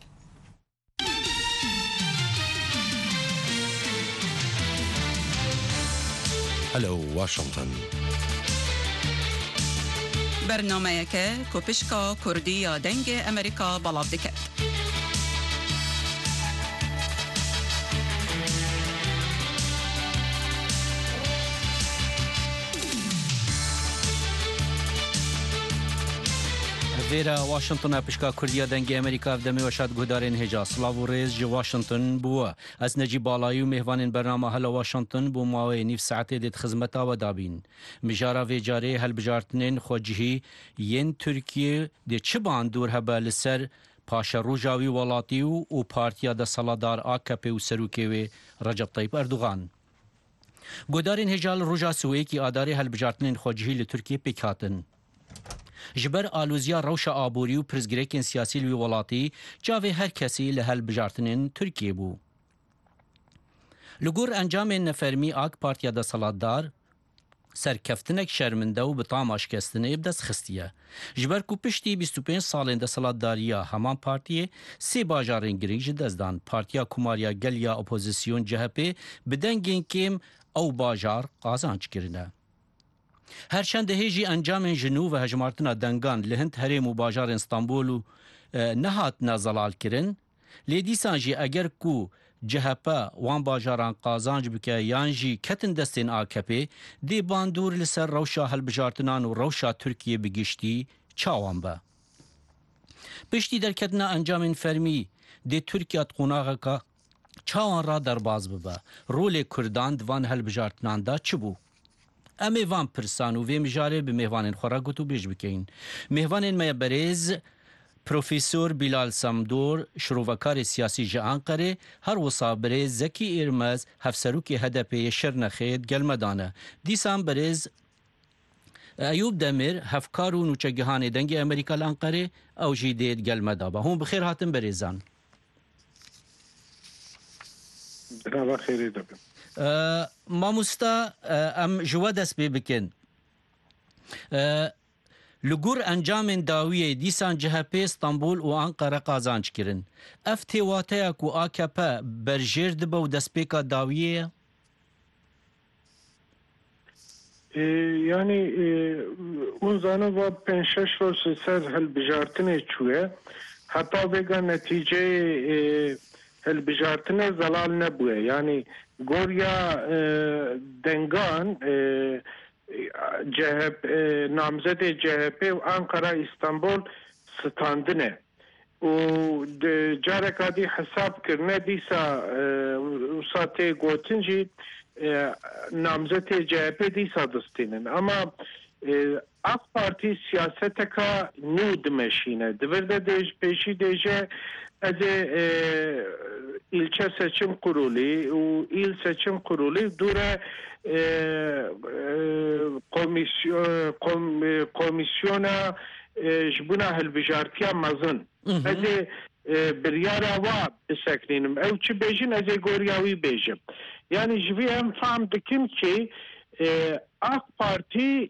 O: هەلو واشنگتن.
P: بەرنامەیەکە کۆپشکا کوردی یا دەنگی ئەمریکا بەڵاو دەکات.
G: Vêra Washingtona pişka Kurdiya dengê Amerîka ev demê weşat guhdarên hêja Slav û rêz ji Washington bûye. Ez Necîb Balayî û mêhvanên bernama Hela Washington bû mawê nîv saetê dê xizmeta we dabîn. Mijara vê carê helbijartinên xwecihî yên Tirkiye dê çi bandûr hebe li ser paşeroja wî welatî û Partiya Desaladar A K P û serokê wê Recep Tayyip Erdogan. Guhdarên hêja li roja Swêyekî adarê helbijartinên xwecihî li Tirkiye pêk hatin. Ji ber alûziya rewşa aborî û pirsgirêkên siyasî li wî welatî cavê her kesî li helbijartinên Tirkiye bû. Li gor encamên nefermî AK Partiya Desaladar serkeftinek şerminde û bi tama şikestinê bi dest xistiye. Ji ber ku piştî bîst û pênc salên desaladariya heman partiyê sê bajarên girîng ji dest dan. Partiya Kumariya Geliya Opozisyon C H P bi dengên kêm ew bajar qazanc kirine. Her çendehê jî encamên jinû ve hejmartina dengan li Hind herêm û bajarên Stenbol û nehatine zelal kirin, lê dîsan jî eger ku C H P wan bajaran qazanc bike yan jî ketin destên A K P dê bandûr li ser rewşa helbijartinan û rewşa Tirkiye bi giştî çawan be. Piştî derketina encamên fermî dê Tirkiya qonaxeka çawan ra derbas bibe. Rolê Kurdan di van helbijartinan da çi bû? Em ê van pirsan û vê mijarê bi mêhvanên xwe re got û bêj bikeyin. Mêhvanên me berêz Profesör Bilal Samdor, şirovekarê siyasî ji Anqerê, her wisa berêz Zekî Êrmez, hevserokê H D P'yê Şirnexê gelme dane. Dîsan berêz Eyûb Demir, hevkar û nûçegihanê dengê Amerîka li Anqerê, ew jî dê gelme dabe. Hûn bi xêr hatin berêzan.
Q: Brava xêrê dibin.
G: Mamosta em ji we dest pê bikin. Li gor encamên dawiyê dîsan C H P Stenbol û Anqere qazanc kirin. Ev têwateya ku A K P berjêr dibe û destpêka dawiyê ye?
Q: Yani hûn zanin va pênc şeş roj li ser hilbijartinê çûye. Heta vêga netîceyê hilbijartinê zelal nebûye. Yani gorya dengan C H P namzedê C H P û Ankara İstanbul standine û careka dî hesab kirine dîsa wisa tê gotin jî namzedê C H P dîsa distînin. Ama AK Parti siyaseteka nû dimeşîne. Divir de pêşî dêje ez ê ilçe seçim kurulî û îl seçim kurulî dure komisyona ji bûna hilbijartiya mezin. Ez ê biryara wa bisekînim. Ew çi bêjin ez ê goriya wî bêjim. Yani ji vî em fehm dikin ki AK Parti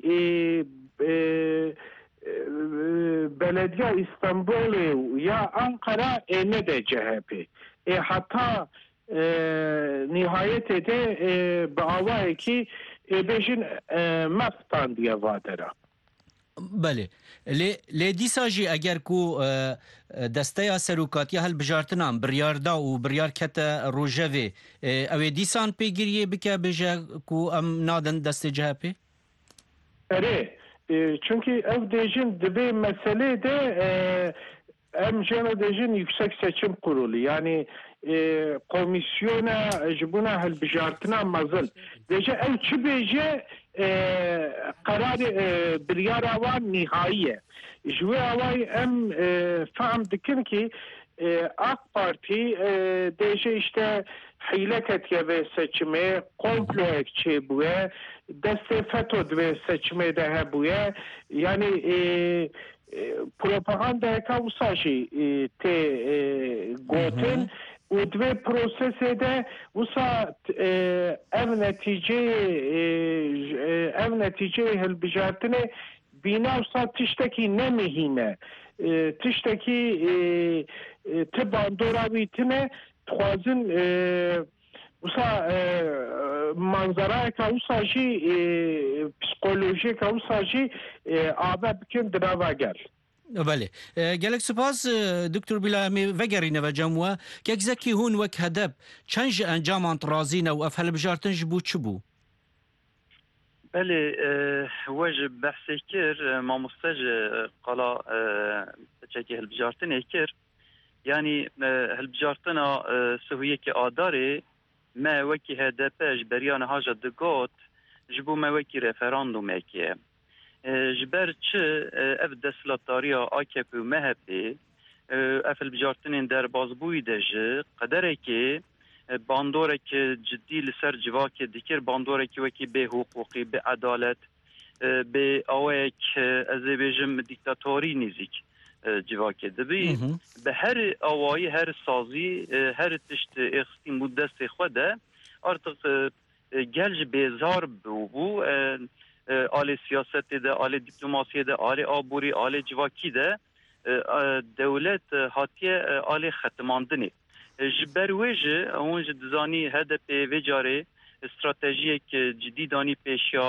Q: Belediye İstanbul ya Ankara e ne de C H P. E hatta e, nihayet de e, bağvayı ki e, bejin e, meftan diye vadera.
G: Bele. Lê dîsa jî eger ku desteya serokatiya helbijartinan biryarda û biryar kete rojevê ew ê dîsan pêgiriyê bike bêje ku em nadin destê C H P?
Q: Erê. Çünkü ev dejin dibe mesele de em jena dejin Yüksek Seçim Kurulu yani e, komisyona jibuna hilbijartina mazil deje ev çi bêje karar biryara wan nihaiye jwe away em fehm dikin ki AK Parti deje işte حیلەکەتە بێ سەچمێ کۆمپلۆیەک چێ بووە دەستێ فەتۆ دوێ سەچمێدا هەبووە ینی پرۆپاغاندایەکە وساژی تێ گوتن و دوێ پرۆسەسێدا وسا ئەم نەتیجێ ئەم نەتیجێ هەلبژارتنێ بینا وسا تشتێکی نەمهینە تشتێکی ت باندۆراویتنە خوازن وسا منظرایەکە وساژی پسیکۆلۆژیەکە وساژی ئابە بکەن دراڤاگەر
G: بله گەلێک سپاس دکتۆر بیلامی vەگەڕینەوە جەمووە کێکزەکی هون وەک هەدەب چەند ژ ئەنجامان ڕازینە و ئەف هەلبژارتنش بوو چ بوو؟
R: بله وەژ بەحسێ کرد مامۆستەژ قەڵا چەکی هەلبژارتنێ کرد یعنی هەلبژارتنە سهویەکی ئادارێ me wekî H D P ji beriya niha jî digot ji bo me wekî referandumekê ji ber çi ev desthilatdariya A K P û M H P ev hilbijartinên derbasbûyî de ji qederekê bandorekî ciddî li ser civakê dikir bandorekî wekî bê huquqî bê edalet bê awayek ez ê bêjim dîktatorî nîzik civakê dibî bi her awayî her sazî her tişt êxistî mû destê xwe de artık gel ji bêzar bû alê siyasetê de alê dîplomasiyê de alê aborî alê civakî de dewlet hatiye alê xetimandinê ji ber wê jî hûn ji dizanî H D P vê carê stratejiyek cidî danî pêşiya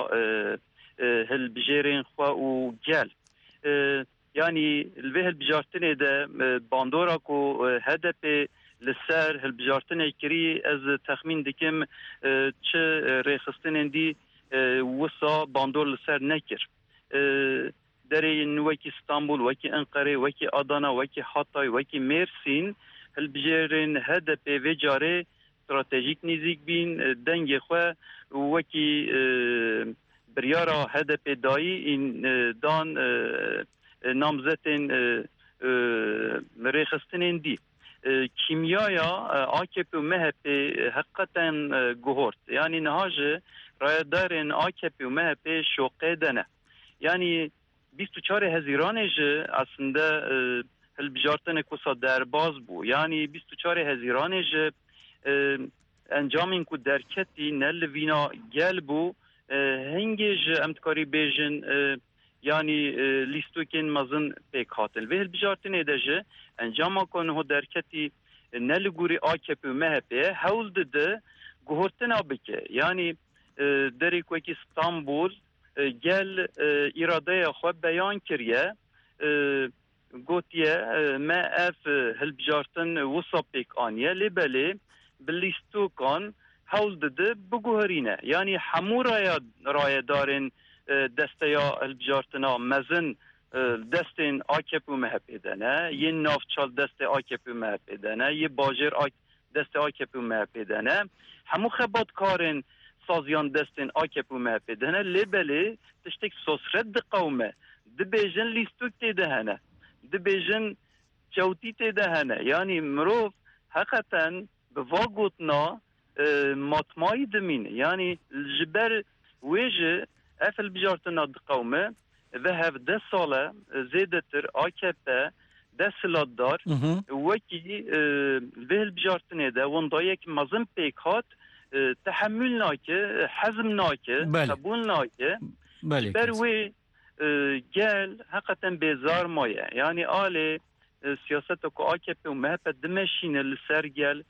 R: hilbijêrên xwe û gel yani li vê hilbijartinê de bandora ku H D P li ser hilbijartinê kirî ez texmîn dikim çi rêxistinên dî wisa bandor li ser nekir dereyên wekî İstanbul wekî Enqerê wekî Adana wekî Hatay wekî Mêrsîn hilbijêrên H D P vê carê stratejîk nîzik bîn dengê xwe wekî biryara H D P dayî dan namzetên rêxistinên dî kîmyaya A K P û M H P heqeten guhort yani niha ji rayedarên A K P û M H P şoqê de ne yani bîst û çarê hezîranê ji aslında hilbijartinê kusa derbas bû yani bîst û çarê hezîranê ji encamên ku derketî ne li vîna gel bû hingê ji em dikarî bêjin yani lîstokên mezin pêk hatin vê hilbijartinê de ji encama ku niho derketî ne li gorî A K P û M H P hewl dide guhortina bike yani derê ku wekî İstanbul gel îradeya xwe beyan kiriye gotiye me ev hilbijartin wisa pêk aniye lê belê bi lîstokan hewl dide biguherîne yani hemû rayedarên desteya hilbijartina mezin destên A K P û M H P de ne yên navçal destê A K P û M H P de ne yê bajêr destê A K P û M H P de ne hemû xebatkarên saziyan destên A K P û M H P de ne lê belê tiştek sosret diqewme dibêjin lîstok tê de hene dibêjin çewtî tê de hene yani mirov heqeten bi va gotina matmayî dimîne yani ji ber wê jî ev hilbijartina diqewme ve hevdeh sale zêdetir A K P desthilatdar wekî vê hilbijartinê de wendayek mezin pêk hat tehemmül nake hezm nake qebûl nake ber wê gel heqeten bêzar maye yani alê siyaseta ku A K P û M H P dimeşîne li ser gel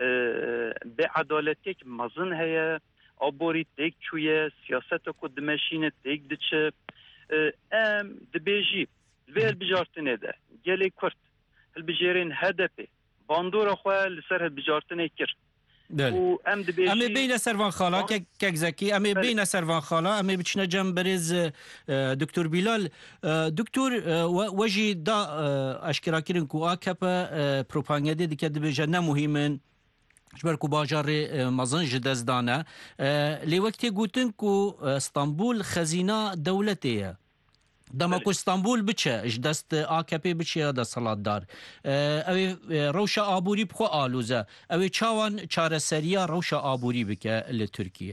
R: bê edaletiyek mezin heye aborî têk çûye siyaseta ku dimeşîne têk diçe em dibêjî vê hilbijartinê de gelê Kurd hilbijêrên H D P bandora xwe li ser hilbijartinê kir
G: em ê bêne servan xala kekzekî em ê bêne servan xala em ê biçine cem berêz Dr Bilal Dr we jî da eşkerakirin ku A K P propagandê dike dibêje ne muhîmin ji ber ku bajarê mezin ji dest dane lê wek tê gotin ku İstanbul xezîna dewletê ye دەمەکو ئستانبول بچە ژ دەست ئاکەپێ بچێ دەسەڵاتدار ئەوێ ڕەوشە ئابووری بخۆ ئالوزە ئەوێ چاوان چارەسەریە ڕەوشە ئابووری بکە لە تورکیە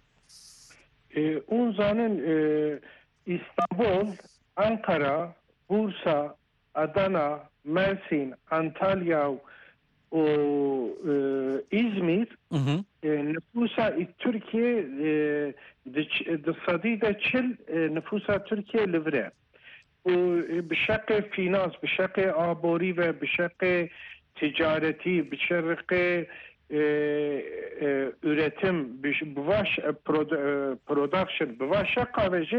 Q: اون زانن ئیستانبول ئەنقەرە بورسا ئەدەنا مرسین ئەنتالیا و وإزمير نفوسها تركيا الصديدة تشل نفوسها تركيا لفرا وبشكل فينانس بشكل عبوري وبشكل تجارتي بشكل üretim بواش برودكشن بواش قاوجي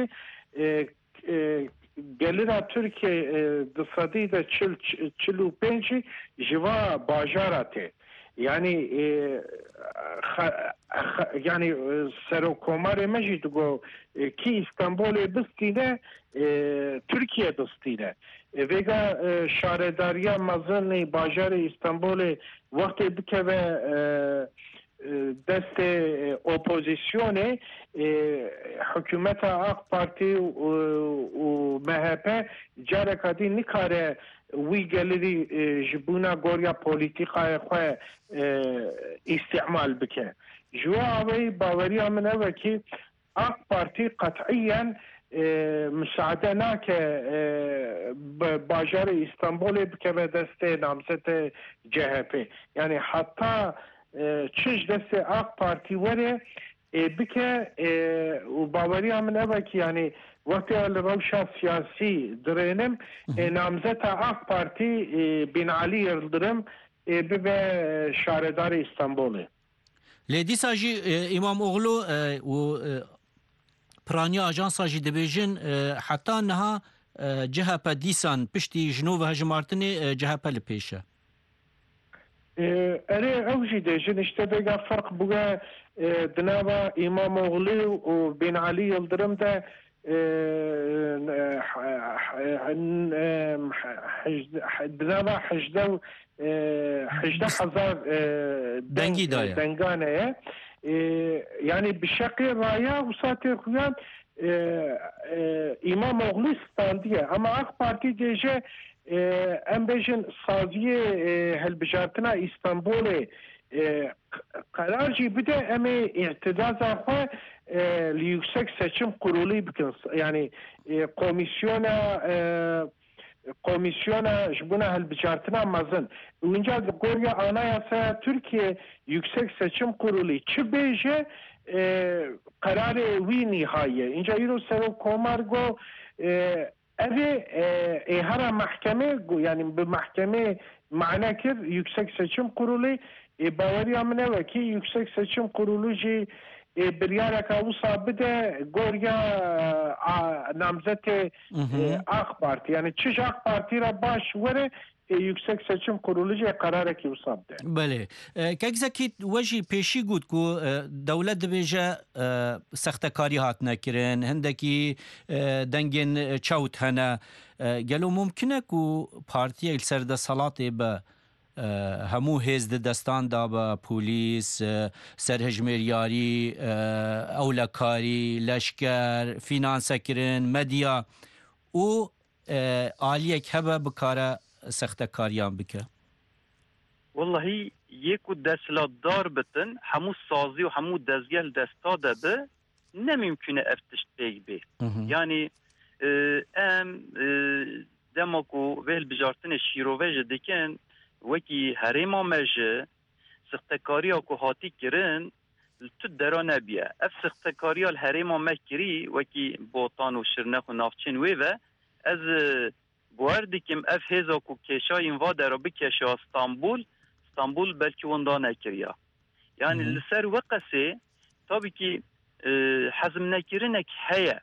Q: gelira Türkiye dışarıda da çıl çılu pençi jiva bajarate yani e, ha, ha, yani serokomare mecid go e, ki İstanbul'e bistine e, Türkiye bistine e, vega e, şaredariya mazını bajarı İstanbul'e vakti bike ve e, دست اپوزیسیون حکومت آق پارتی و مهپ جاره کدی نکاره وی گلری جبونا گوریا پولیتیقای خواه استعمال بکه جوا اوی باوری من اوه که آق پارتی قطعیاً مساعده ناکه باجار استانبول بکه به دست نامزد جهپ یعنی حتی چش دست آق پارتی وره بکه و باوری من اوه که یعنی وقتی روشا سیاسی درینم نامزد آق پارتی بین علی یلدرم به شاردار استانبوله
G: لیدی ساجی امام اوغلو و پرانی آجانسا جی دبیجن حتی نها جهپا دیسان پشتی جنو و هجمارتن جهپا لپیشه
Q: اره اوجی دیجن اشته بگه فرق بگه دنابا امام اوغلی و بین علی یلدرم ده دنابا حجده حجده هزار
G: دنگی دایه
Q: دنگانه yani bir şekilde raya usatı kuyan İmam Oğlu standiye ama AK Parti gece em bejin saziye helbijatına İstanbul'e kararcı bir de eme i'tidaza xwe li yüksek seçim kurulu bikin yani komisyona komisyona jbuna helbijatına mazın önce Gorya Anayasa Türkiye Yüksek Seçim Kurulu çi beje kararı wî nihayê inca îro serok komargo evê êhera mahkeme yani bi mahkeme mana kir Yüksek Seçim Kurulu baweriya min ew ki Yüksek Seçim Kurulu jî biryareka wisa bide Gorya namzete AK Parti yani çi AK Parti ra baş were Yüksek Seçim Kurulu karareki usabde.
G: Bale. Kegzekî wejî pêşî got ku dewlet dibêje sextekarî hatine kirin, hindekî dengên çewt hene. Gelo mumkin e ku partiyek li ser desalatê be hemû hêz di destan da be polîs, serhejmêryarî, ewlekarî, leşker, finansekirin, medya û aliyek hebe bikare سختکاریان بکه
R: والله یکو دستلاتدار بتن همو سازی و همو دزگل دستا دبه نممکنه افتشت بیگ بی یعنی ام دماکو ویل بجارتن شیروویج دکن وکی هریما مجه سختکاریا کو هاتی کرن تو درا نبیه اف سختکاریا الهریما مکری وکی بوتان و شرنخ و نافچین ویوه از بواردکم اف هزا کو کشاین و در بکشه استانبول استانبول بلکه وندا نکریا yani لسر وقسه tabii ki حزم نکرنک هیا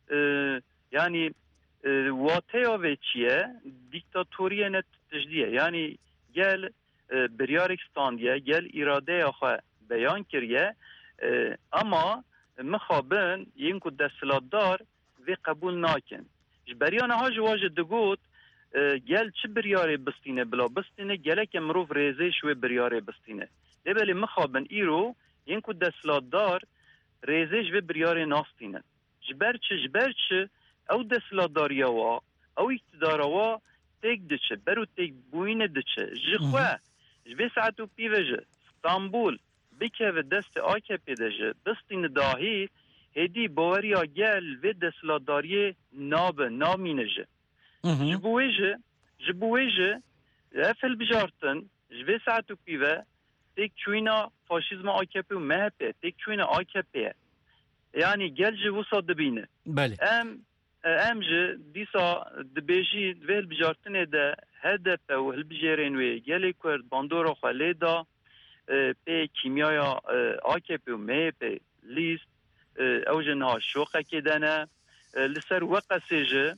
R: yani واتیا و چیه دیکتاتوریه نت تجدیه yani gel بریارکستانیه gel اراده آخه بیان کریه ama مخابن یینکو دستلاتدار و قبول ناکن جبریان ها جواج دگوت گل چه بریاره بستینه بلا بستینه گلک مروف ریزه شوی بریاره بستینه دبلی مخابن ایرو ینکو دستلاتدار ریزه شوی بریاره ناستینه جبر چه جبر چه او دسلاداریا وا او اقتدار وا تک دچه برو تک بوین دچه جخوا جبه ساعتو پیوجه استانبول بکه و دست آکه پیدجه بستین داهی هدی باوریا گل و دسلاداری ناب نامینجه جبویجه جبویجه افل بجارتن جبه ساعتو پیوه تک چوینا فاشیزم آکه پی و مهپه تک چوینا آکه پیه yani gelce vusa dibine.
G: Bale.
R: Em em ji dîsa dibêjî vê hilbijartinê de H D P û hilbijarên wê gelê Kurd bandora xwe lê da pê kîmyaya A K P û M H P lîst ew ji niha şoqekê de ne li ser we qesê jî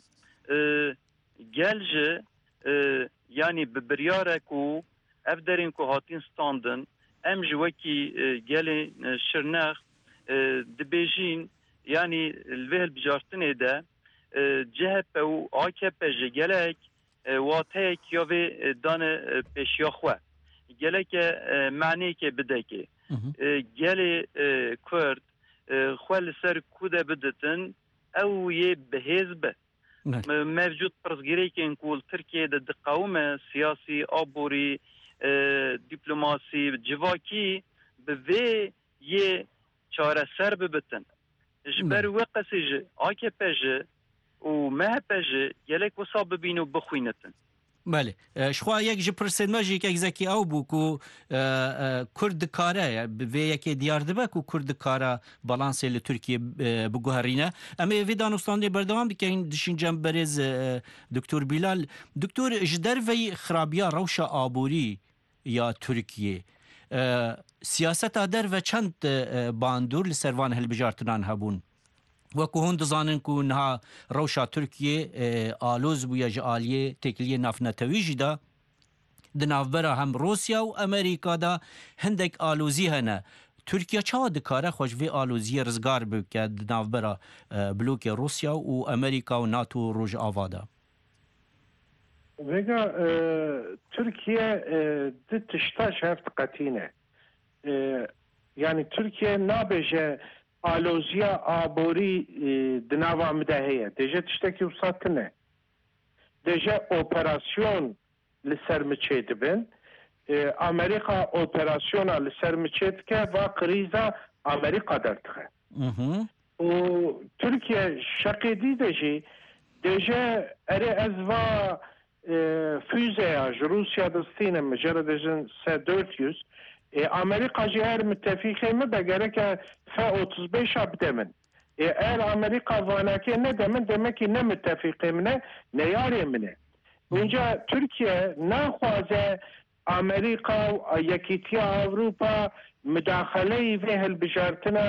R: gel ji yani bi biryarek û ev derên ku hatin standin em ji wekî gelê Şirnex dibêjîn yani li vê hilbijartinê de C H P û A K P ji gelek wateyek ya vê dane pêşiya xwe geleke maneyeke bideke gelê Kurd xwe li ser ku de biditin ew yê bihêz be mevcut pirsgirêkên ku li Tirkiyeyê de diqewime siyasî aborî dîplomasî civakî bi vê yê çareser bibitin ji ber wê qesê ji A K P ji û M H P ji gelek wisa bibîn û bixwînitin.
G: Bale şxwa yek ji pirsêdme jî yekekî ew bû ku Kurd dikare bi vê yekê diyar dibe ku Kurd dikare balansê li Tirkiye biguherîne em ê vê danûstandê berdewam dikin dişîncem berêz Doktor Bilal Doktor ji derveyî xirabiya rewşa aborî ya Tirkiye siyaseta derve çend bandor li ser van hilbijartinan hebûn wekû hûn dizanin ku niha rewşa Tirkiye aloz bûye ji aliyê têkiliyê navnetewî jî de di navbera hem Rûsya û Amerîka da hindek alozî hene Tirkiye çawa dikare xwe ji vê aloziyê rizgar bike di navbera blokê Rûsya û Amerîka û NATO Rojava da
Q: Vega Türkiye di tişta şeft qetîne yani Türkiye nabêje aloziya aborî di nava me de heye dêje tiştekî wisa tune dêje operasyon li ser miçê dibin Amerîka operasyona li ser miçê dike va krîza Amerîka derdixe û Türkiye şeqêdî de jî dêje erê ez va füzeya ji Rûsya distînim mi jere dêjin S dört yüz Amerika jî her müttefikê me de gereke F otuz beşa bide min. Eğer Amerika vanekê ne demin demek ki ne müttefikê min e ne yarê min e. Onca Türkiye naxwaze Amerika Yekîtiya Avrupa müdaxeleyî vê hilbijartina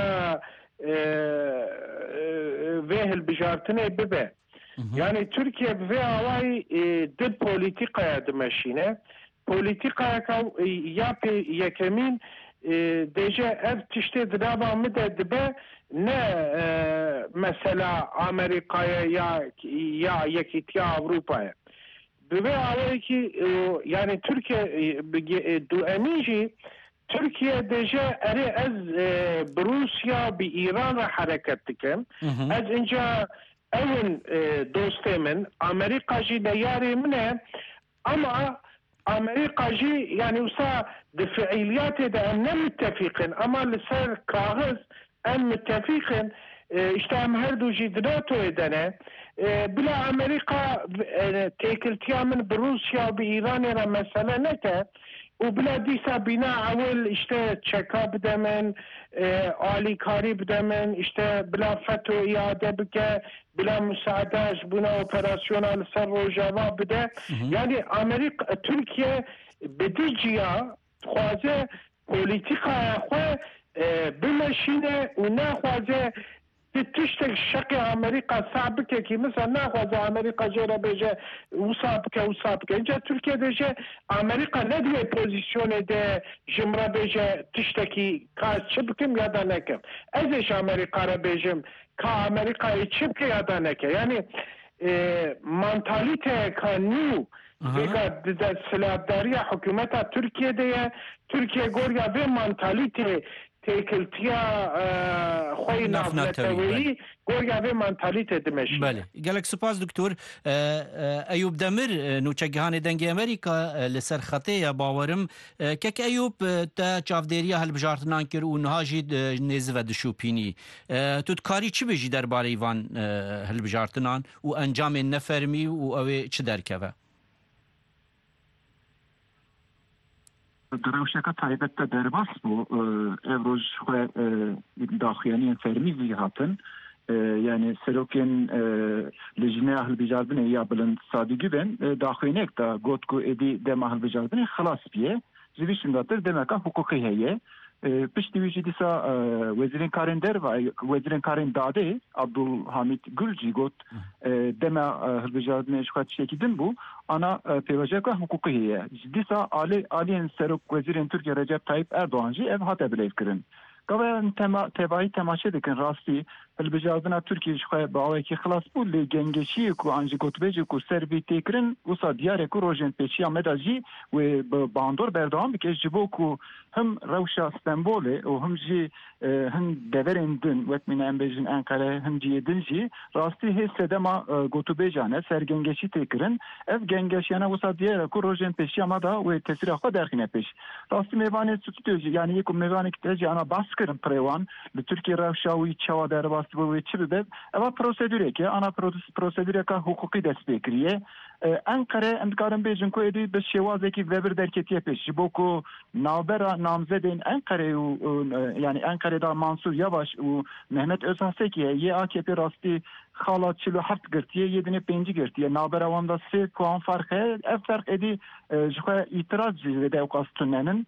Q: vê hilbijartinê bibe. Yani Türkiye vê awayî di polîtîkaya dimeşîne Politikaya ya yekemîn dêje ev tiştê di nava me de dibe ne mesela Amerikaya ya ya Yekîtiya Avrupaya. Bi vê awayekî yani Türkiye du emîn jî Türkiye dêje erê ez bi Rûsya bi İran re hereket dikim. Ez inca evin dostê min Amerika jî de yarê min e ama Amerika jî yani wisa di fiiliyatê de em ne müttefiqin ama li ser kaxiz em müttefiqin işte em her du jî di NATOyê de ne bila Amerika têkiltiya min bi Rûsya bi İranê re mesele neke û bila dîsa bîna ewil işte çeka bide min alîkarî bide min işte bila FETÖ iade bike bila müsaade ji bûna operasyona li ser Rojava bide yani Amerika Türkiye bi diciya dixwaze polîtîkaya xwe bimeşîne û naxwaze tiştek şekê Amerika sabike ki mesela naxwaze Amerika jê re bêje wisa bike wisa bike inca Türkiye de jê Amerika ne diye pozisyonê de ji min re bêje tiştekî ka çi bikim ya da nekim ez ê ji Amerika re bêjim ka Amerikayê çi bike ya da neke yani mantaliteyeka nû vêga di silahbdariya hikûmeta Tirkiyeyê de ye Tirkiye goriya vê mantalîtê تێکلتیا خۆی نافنەتەوەی گۆیاێ مانتالیتێ دمەش
G: بله gelek سپاس دکتۆر ئەیوب دەمر نوچەگیهانی دەنگی ئەمریکا لەسەر خەتەیە باوەرم کەک ئەیوب تا چاودێریە هەلبژارتنان کرد و نهاژی نێزڤە دشوپینی توتکاری چی بێژی دەربارەی وان هەلبژارتنان و ئەنجامێن نەفەرمی و ئەوێ چ دەرکەوە
S: دروشەکە تایبەتە دەرباس بوو ئێڕۆژ داخوێنیان فەرمیزی هاتن yani serokên li jinaya hilbijarbinê ya bilind sadîgî ben daxwênek da got ku êdî dema hilbijarbinê xilas biye ji vî şindatir demeka hukukî heye piştî wî jî dîsa wezîrên karên derve wezîrên karên dadê Abdulhamid Gül jî got dema hilbijarbinê ji xwe tiştekî din bû ana pêvajeka hukukî heye ji dîsa alê aliyên serok wezîrên Tirkiye Recep Tayyip Erdoğan jî ev hate bilêvkirin Gavayên tevahî temaşe dikin rastî hilbijardina Tirkiye ji xwe bi awekî xilas bû lê gengeşiyê ku an jî gotûbêjê ku ser vî têkirin wisa diyare ku rojên pêçiya me da jî wê bi bandor berdewam bike ji bo ku him rewşa Stenbolê û him jî hin deverên din wek mîne em bêjin Enkare hin ciyê din jî rastî hê sedema gotûbêjan e ser gengeşî têkirin ev gengeşiyana wisa diyare ku rojên pêçiya me da wê tesîra xwe derxîne pêş rastî mêvanê stûdyo jî yani yek mêvanekî te jî ana bas kirin pirêwan li Tirkiye rewşa wî çawa derbas wê çi bibe eva prosedûrek e ana prosedûreka hukukî dest pê kiriye Enkare em dikarin bêjin ku êdî bi şêwazekî vebir derketiye pêş ji bo ku navbera namzedên Enkare û yani Enkare'da Mansur Yavaş û Mehmet Özhasekî yê A K P rastî xala çil û heft girtiye yedinê pêncî girtiye navbera wan da sê puan fark heye ev fark êdî ji xwe îtiraz jî vê dewqas tunenin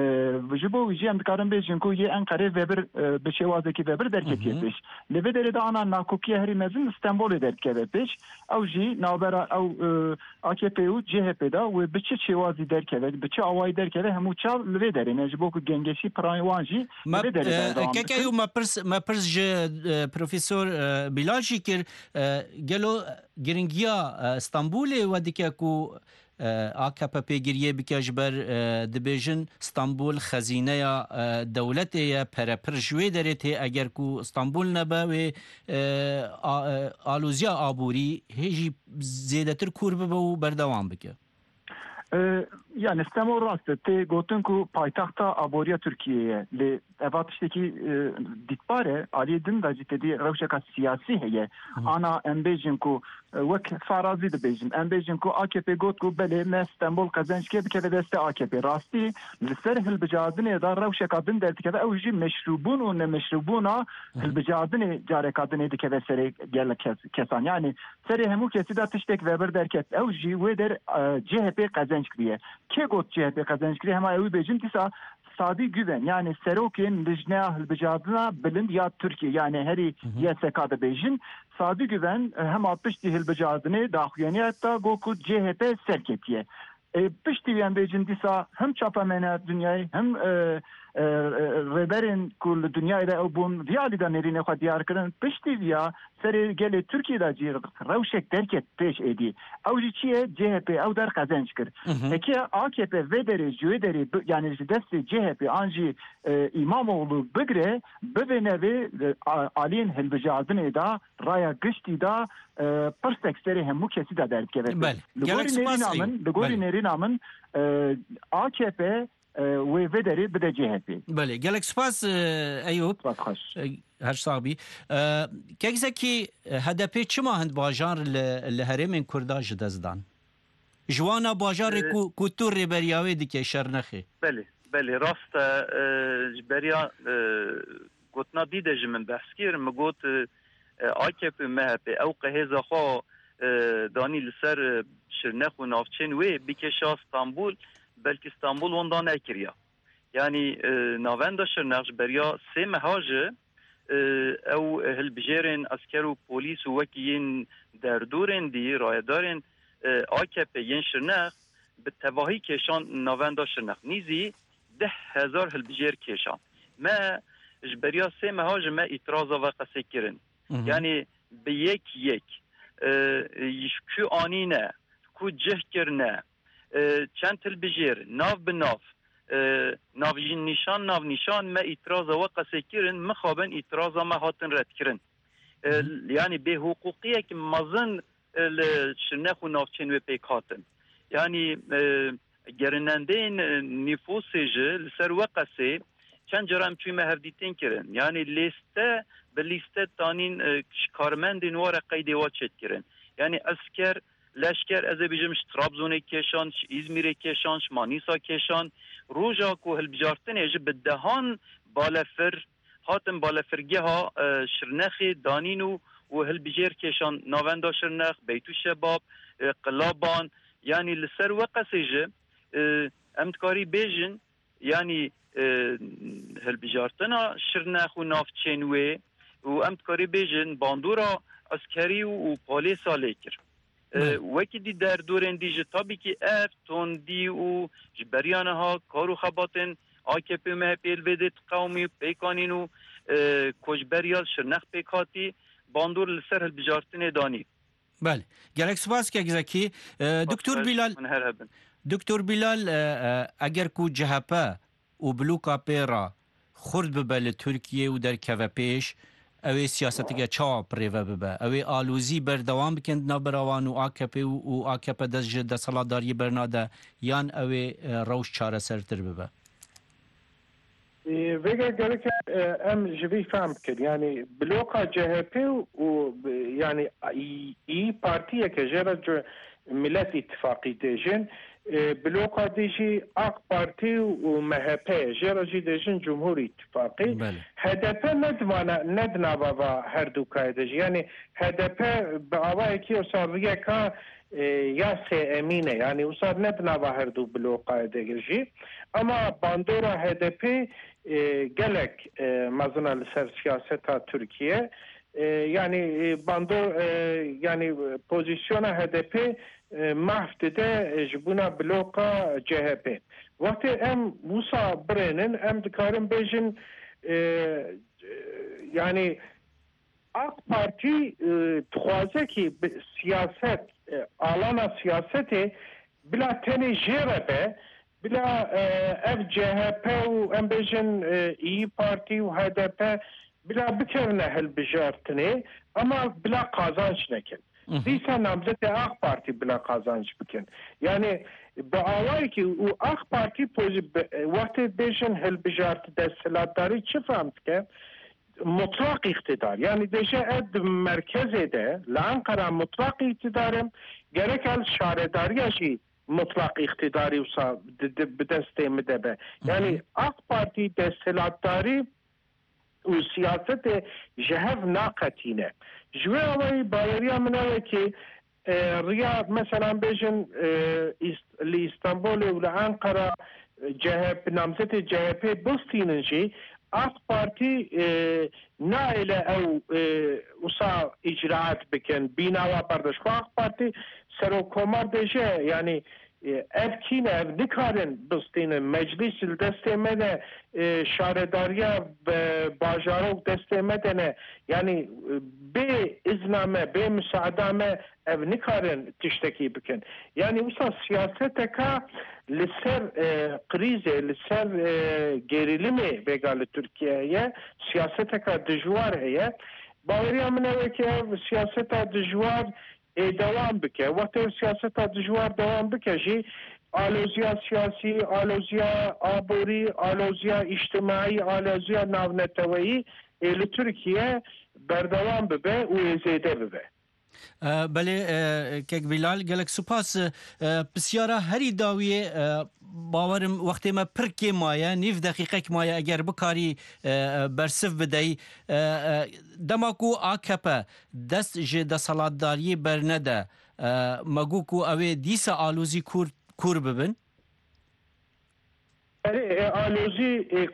S: ji bo wî jî em dikarin bêjin ku yê Enkare vebir bi şêwazekî vebir derketiye pêş li vê derê de ana nakokiya herî mezin Stenbolê derkeve pêş ew jî navbera ew A K P û C H P da wê bi çi şêwazî derkeve bi çi awayî derkeve hemû çav li vê derê ne ji bo ku gengeşî pirayê wan jî li vê derê
G: keke ew me pirs ji Profesor Bilal jî kir gelo giringiya Stenbolê we dike ku A K P pêgiriye bike ji ber dibêjin Stenbol xezîneya dewletê ye perepir ji wê derê tê eger ku Stenbol nebe wê alûziya aborî hê jî zêdetir kûr bibe û berdewam bike
S: yani Stenbol rast tê gotin ku paytaxta aboriya Tirkiyeyê lê eva tiştekî dîtbare aliyê din da jî têdî rewşeka siyasî heye ana em bêjin ku wek farazî dibêjin em bêjin ku A K P got ku belê me Stenbol qezençkê bikeve destê A K P rastî li ser hilbijardinê da rewşeka din derdikeve ew jî meşrûbûn û nemeşrûbûna hilbijardinê careka dinê dikeve serê gelek kesan yani serê hemû kesî da tiştek veber derket ew jî wê der C H P qezenç kiriye kê got C H P qezenç kiriye hema ew bêjin dîsa Sadî Güven yani serokên lijneya hilbijardina bilind ya Tirkiye yani herî Y S K dibêjin Sadî Güven hema piştî hilbijardinê daxuyaniya ta got ku C H P serketiye piştî wê em bêjin dîsa hem çapamena dünyayê hem rêberên ku li dünyayê de ew bûn vî alî da nêrînê xwe diyar kirin piştî vîya serê gelê Tirkiye da jî rewşek derket pêş êdî ew jî çi ye C H P ew der qezenç kir hekî A K P vê derê ji wê derê yani ji destê C H P an jî İmamoğlu bigire bivê nevê aliyên hilbijardinê da raya giştî da pirsek serê hemû kesî da derdikeve li gorî nêrîna min A K P wê vê derê bide C H P
G: belê gelek spas Eyûb her sabî keksekî H D P çima hind bajar li herêmên Kurda ji dest dan ji wana bajarê ku ku tu rêberiya wê dike şernexê
R: belê belê rast e ji beriya gotina dîde ji min behs kir min got A K P M H P ew qehêza xwe danî li ser şirnex û navçeyên wê bikeşa Stenbol belki İstanbul ondan ekiriya. Yani navenda şirnex ji beriya sê meha jî ew hilbijarên asker û polîs û wekî yên derdorên dî rayedarên A K P yên şirnex bi tevahî kêşan navenda şirnex nîzî deh hezar hilbijar kêşan me ji beriya sê meha ji me îtiraza ve qesê kirin yani bi yek yek ku anîne ku cih kirine çend hilbijar nav bi nav ناویجین نشان ناو نشان ما اعتراض وقصه کرن مخابن اعتراض ما هاتن رد کرن يعني به حقوقية که مزن شرنخ و نافچین و پیک هاتن يعني گرننده نفوس جه لسر وقصه چند جرام توی مهردیتین کرن يعني لیسته به لیسته تانین کارمندین واره قیده واچت کرن يعني اسکر لشکر از بیجمش ترابزون کشان ازمیر کشان مانیسا کشان روژا کو هلبجارتن اجه بدهان بالفر هاتن بالفرگه ها شرنخ دانینو و هلبجیر کشان ناوندا شرنخ بیتو شباب قلابان يعني لسر وقس اجه امتکاری بیجن يعني هلبجارتنا شرنخ و نافچینوه و امتکاری بیجن باندورا اسکری و پالیسا لیکر وکی دی در دورن دیجه تابی که اف توندی و جبریانه ها کارو خباتن آکپی مه پیل ویدت قومی پیکانین و کجبریال شرنخ پیکاتی باندور لسر هلبجارتن دانی.
G: بله گلک سپاس که اگزاکی دکتر بیلال دکتر بیلال اگر کو جهپه و بلوکا پیرا خورد ببل ترکیه و در که پیش اوی سیاستگه چا پریوه ببه اوی آلوزی بردوام بکند نبراوان و آکپی و آکپی دست جد سالاداری برناده یان اوی روش چاره سرتر ببه
Q: ویگه گره که ام جوی فهم کرد یعنی بلوکا جهپی و یعنی ای پارتیه که جره ملت اتفاقی دیجن بلوکا دیجی اق پارتی و مهپه جراجی دیجن جمهور اتفاقی هدف ندوانا ندنا با هر دو کایدش یعنی هدف به آوائي کی اصابیه که یا سه امینه یعنی اصاب ندنا با هر دو بلوکا دیجی اما باندورا هدف گلک مزنا لسر سیاستا ترکیه yani bando yani pozisyona H D P mahvdede jibuna bloka C H P. Vakti em Musa Brenin em dikarim bejin yani AK Parti tuhaze ki siyaset alana siyaseti bila teni jerebe bila ev C H P u em bejin İyi Parti u H D P بلا بکرنه هل بجارتنه اما بلا قازانش نکن دیسا نامزت اخ پارتی بلا قازانش بکن یعنی با آوائی که او اخ پارتی وقت بیشن هل بجارت دستلات داری چه فهمت که مطلق اقتدار yani deşe ed merkezde Ankara mutlak iktidarım gerek el şaredari şi mutlak iktidarı usa destemi de yani AK Parti destelatları و سیاست جهف ناقتینه جوه اوی بایریا منوه که ریا مثلا بیشن لی-استانبول و لانقره جهف نامزت جهف بستیننجی AK Parti نائله او اصا اجراعات بکن بیناوا بردش و AK Parti سرو کمار دیشه یعنی evkine ev dikarin bistînin meclis destê de şaredariya bajarok destê me de ne yani bê izna me bê müsaada me ev nikarin tiştekî bikin yani wisa siyaseteka li ser krîzê li ser gerilimê vêga li Tirkiyeyê siyaseteka dijwar heye baweriya min ew ki ev siyaseta dijwar devam bike. Vakti siyaseta dijwar devam bike jî alozya siyasi, alozya abori, alozya içtimai, alozya navneteweyî li Türkiye berdevam bibe û zêde bibe.
G: بله کک بیلال گلک سپاس بسیارا هری داویه باورم وقتی ما پرکی مایه نیف دقیقه مایه اگر بکاری برسف بدهی دماکو آکپه دست جده سالاتداری برنده مگو کو اوه دیسا آلوزی کور کور ببن؟
Q: آلوزی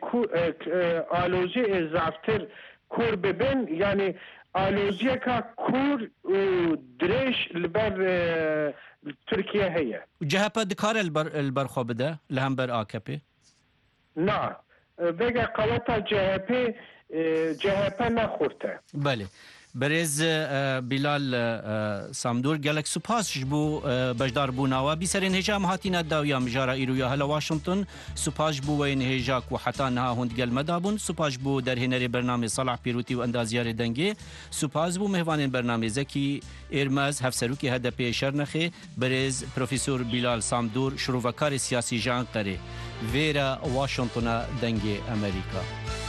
Q: آلوزی زفتر کور ببن یعنی آلوزیه که کور و درش لبر ترکیه هیه
G: جهپا دکار البر البرخوا بده لهم بر آکپی؟
Q: نه بگه قوتا جهپی جهپا نخورته
G: بله برز بلال سامدور گلک سپاس بو بجدار بوناوا بیسرین هجام هاتینا داویا مجارا ایرویا هلا واشنطن سپاس بو وین هجاک و حتا نها هند گل مدابون سپاس بو در هنری برنامه صلاح پیروتی و اندازیار دنگی سپاس بو مهوان برنامه زکی ارمز هفسروکی هدف شرنخه برز پروفسور بلال سامدور شروعکار سیاسی جان قره ویرا واشنطن دنگی امریکا